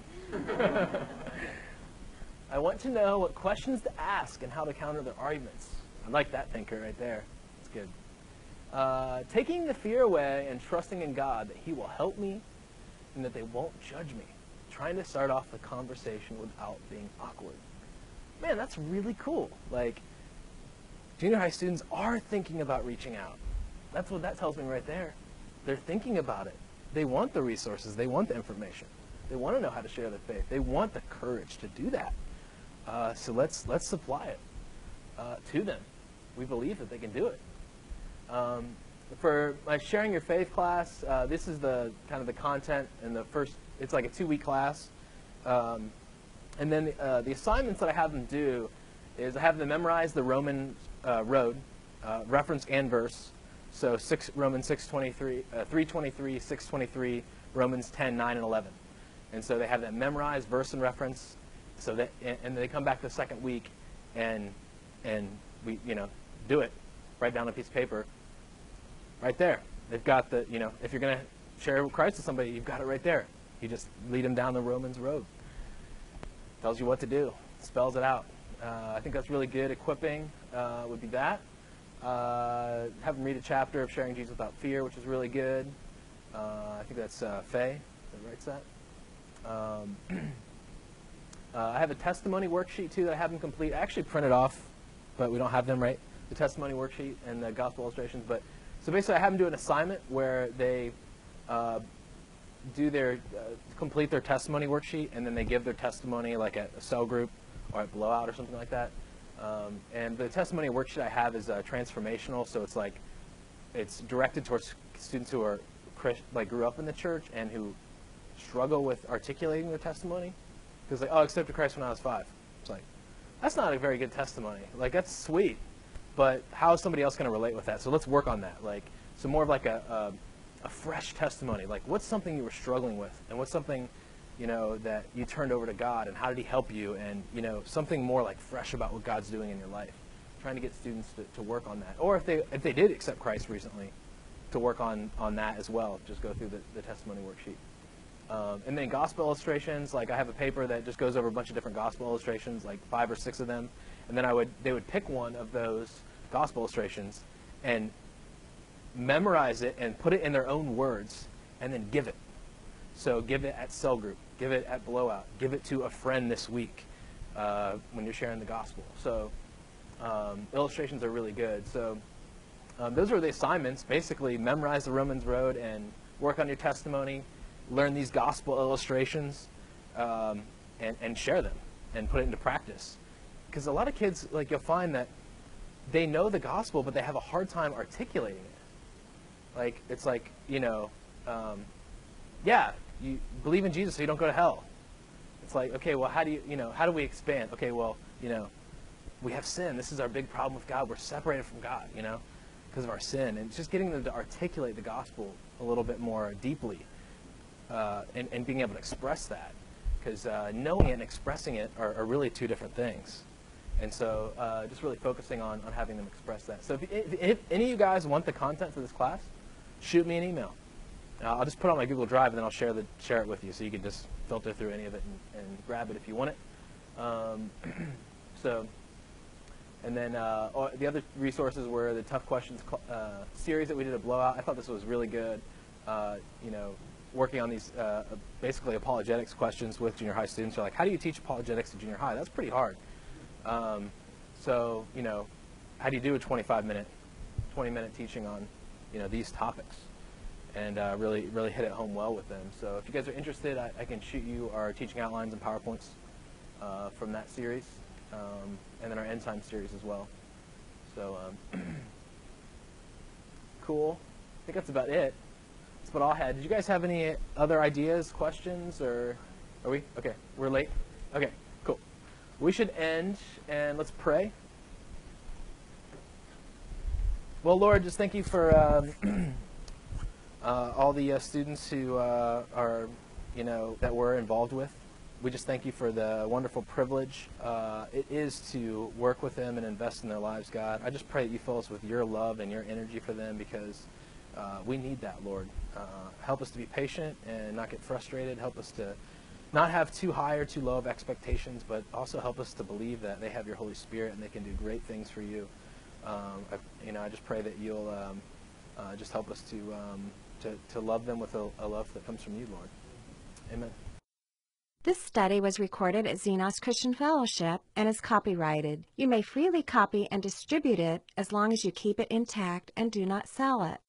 I want to know what questions to ask and how to counter their arguments. I like that thinker right there. That's good. Uh, taking the fear away and trusting in God that he will help me and that they won't judge me. Trying to start off the conversation without being awkward. Man, that's really cool. Like, junior high students are thinking about reaching out. That's what that tells me right there. They're thinking about it. They want the resources. They want the information. They want to know how to share their faith. They want the courage to do that. Uh, so let's let's supply it uh, to them. We believe that they can do it. Um, for my Sharing Your Faith class, uh, this is the kind of the content in the first. It's like a two-week class, um, and then uh, the assignments that I have them do is I have them memorize the Roman uh, road, uh, reference and verse. So six Romans six twenty-three, uh, three twenty-three, six twenty-three, Romans ten, nine, and eleven, and so they have that memorized verse and reference. So that, and, and they come back the second week, and and we you know do it, write down a piece of paper. Right there, they've got the you know if you're gonna share Christ with somebody, you've got it right there. You just lead them down the Romans road. Tells you what to do, spells it out. Uh, I think that's really good. Equipping uh, would be that. Uh, have them read a chapter of Sharing Jesus Without Fear, which is really good. Uh, I think that's uh, Faye that writes that. Um, uh, I have a testimony worksheet, too, that I have them complete. I actually printed off, but we don't have them, right? The testimony worksheet and the gospel illustrations. But so basically, I have them do an assignment where they uh, do their uh, complete their testimony worksheet, and then they give their testimony like at a cell group or at Blowout or something like that. Um, and the testimony worksheet I have is uh, transformational, so it's like it's directed towards students who are Christ, like grew up in the church and who struggle with articulating their testimony. Because like, oh, I accepted Christ when I was five. It's like that's not a very good testimony. Like that's sweet, but how is somebody else going to relate with that? So let's work on that. Like so more of like a, a a fresh testimony. Like what's something you were struggling with, and what's something you know, that you turned over to God, and how did he help you, and, you know, something more like fresh about what God's doing in your life. Trying to get students to, to work on that. Or if they if they did accept Christ recently, to work on, on that as well. Just go through the, the testimony worksheet. Um, and then gospel illustrations, like I have a paper that just goes over a bunch of different gospel illustrations, like five or six of them. And then I would they would pick one of those gospel illustrations and memorize it and put it in their own words and then give it. So give it at cell group, give it at Blowout, give it to a friend this week uh, when you're sharing the gospel. So um, illustrations are really good. So um, those are the assignments. Basically, memorize the Romans Road and work on your testimony, learn these gospel illustrations, um, and, and share them and put it into practice. Because a lot of kids, like you'll find that they know the gospel, but they have a hard time articulating it. Like, it's like, you know, um, yeah, you believe in Jesus so you don't go to hell. It's like, okay, well, how do you, you know, how do we expand? Okay, well, you know, we have sin. This is our big problem with God. We're separated from God, you know, because of our sin. And it's just getting them to articulate the gospel a little bit more deeply. uh, and, and being able to express that. Because uh, knowing it and expressing it are, are really two different things. And so uh, just really focusing on, on having them express that. So if, if, if any of you guys want the content for this class, shoot me an email. Uh, I'll just put it on my Google Drive, and then I'll share, the, share it with you, so you can just filter through any of it and, and grab it if you want it. Um, so, and then uh, oh, the other resources were the Tough Questions uh, series that we did at Blowout. I thought this was really good. Uh, you know, working on these uh, basically apologetics questions with junior high students. Are like, how do you teach apologetics to junior high? That's pretty hard. Um, so, you know, how do you do a twenty-five minute, twenty minute teaching on, you know, these topics? And uh, really, really hit it home well with them. So if you guys are interested, I, I can shoot you our teaching outlines and PowerPoints uh, from that series, um, and then our End Time series as well. So, um, cool. I think that's about it. That's about all I had. Did you guys have any other ideas, questions, or are we? Okay, we're late? Okay, cool. We should end, and let's pray. Well, Lord, just thank you for um, uh, all the uh, students who uh, are, you know, that we're involved with. We just thank you for the wonderful privilege uh, it is to work with them and invest in their lives, God. I just pray that you fill us with your love and your energy for them, because uh, we need that, Lord. Uh, help us to be patient and not get frustrated. Help us to not have too high or too low of expectations, but also help us to believe that they have your Holy Spirit and they can do great things for you. Um, I, you know, I just pray that you'll um, uh, just help us to, um, to to love them with a, a love that comes from you, Lord. Amen.
This study was recorded at Xenos Christian Fellowship and is copyrighted. You may freely copy and distribute it as long as you keep it intact and do not sell it.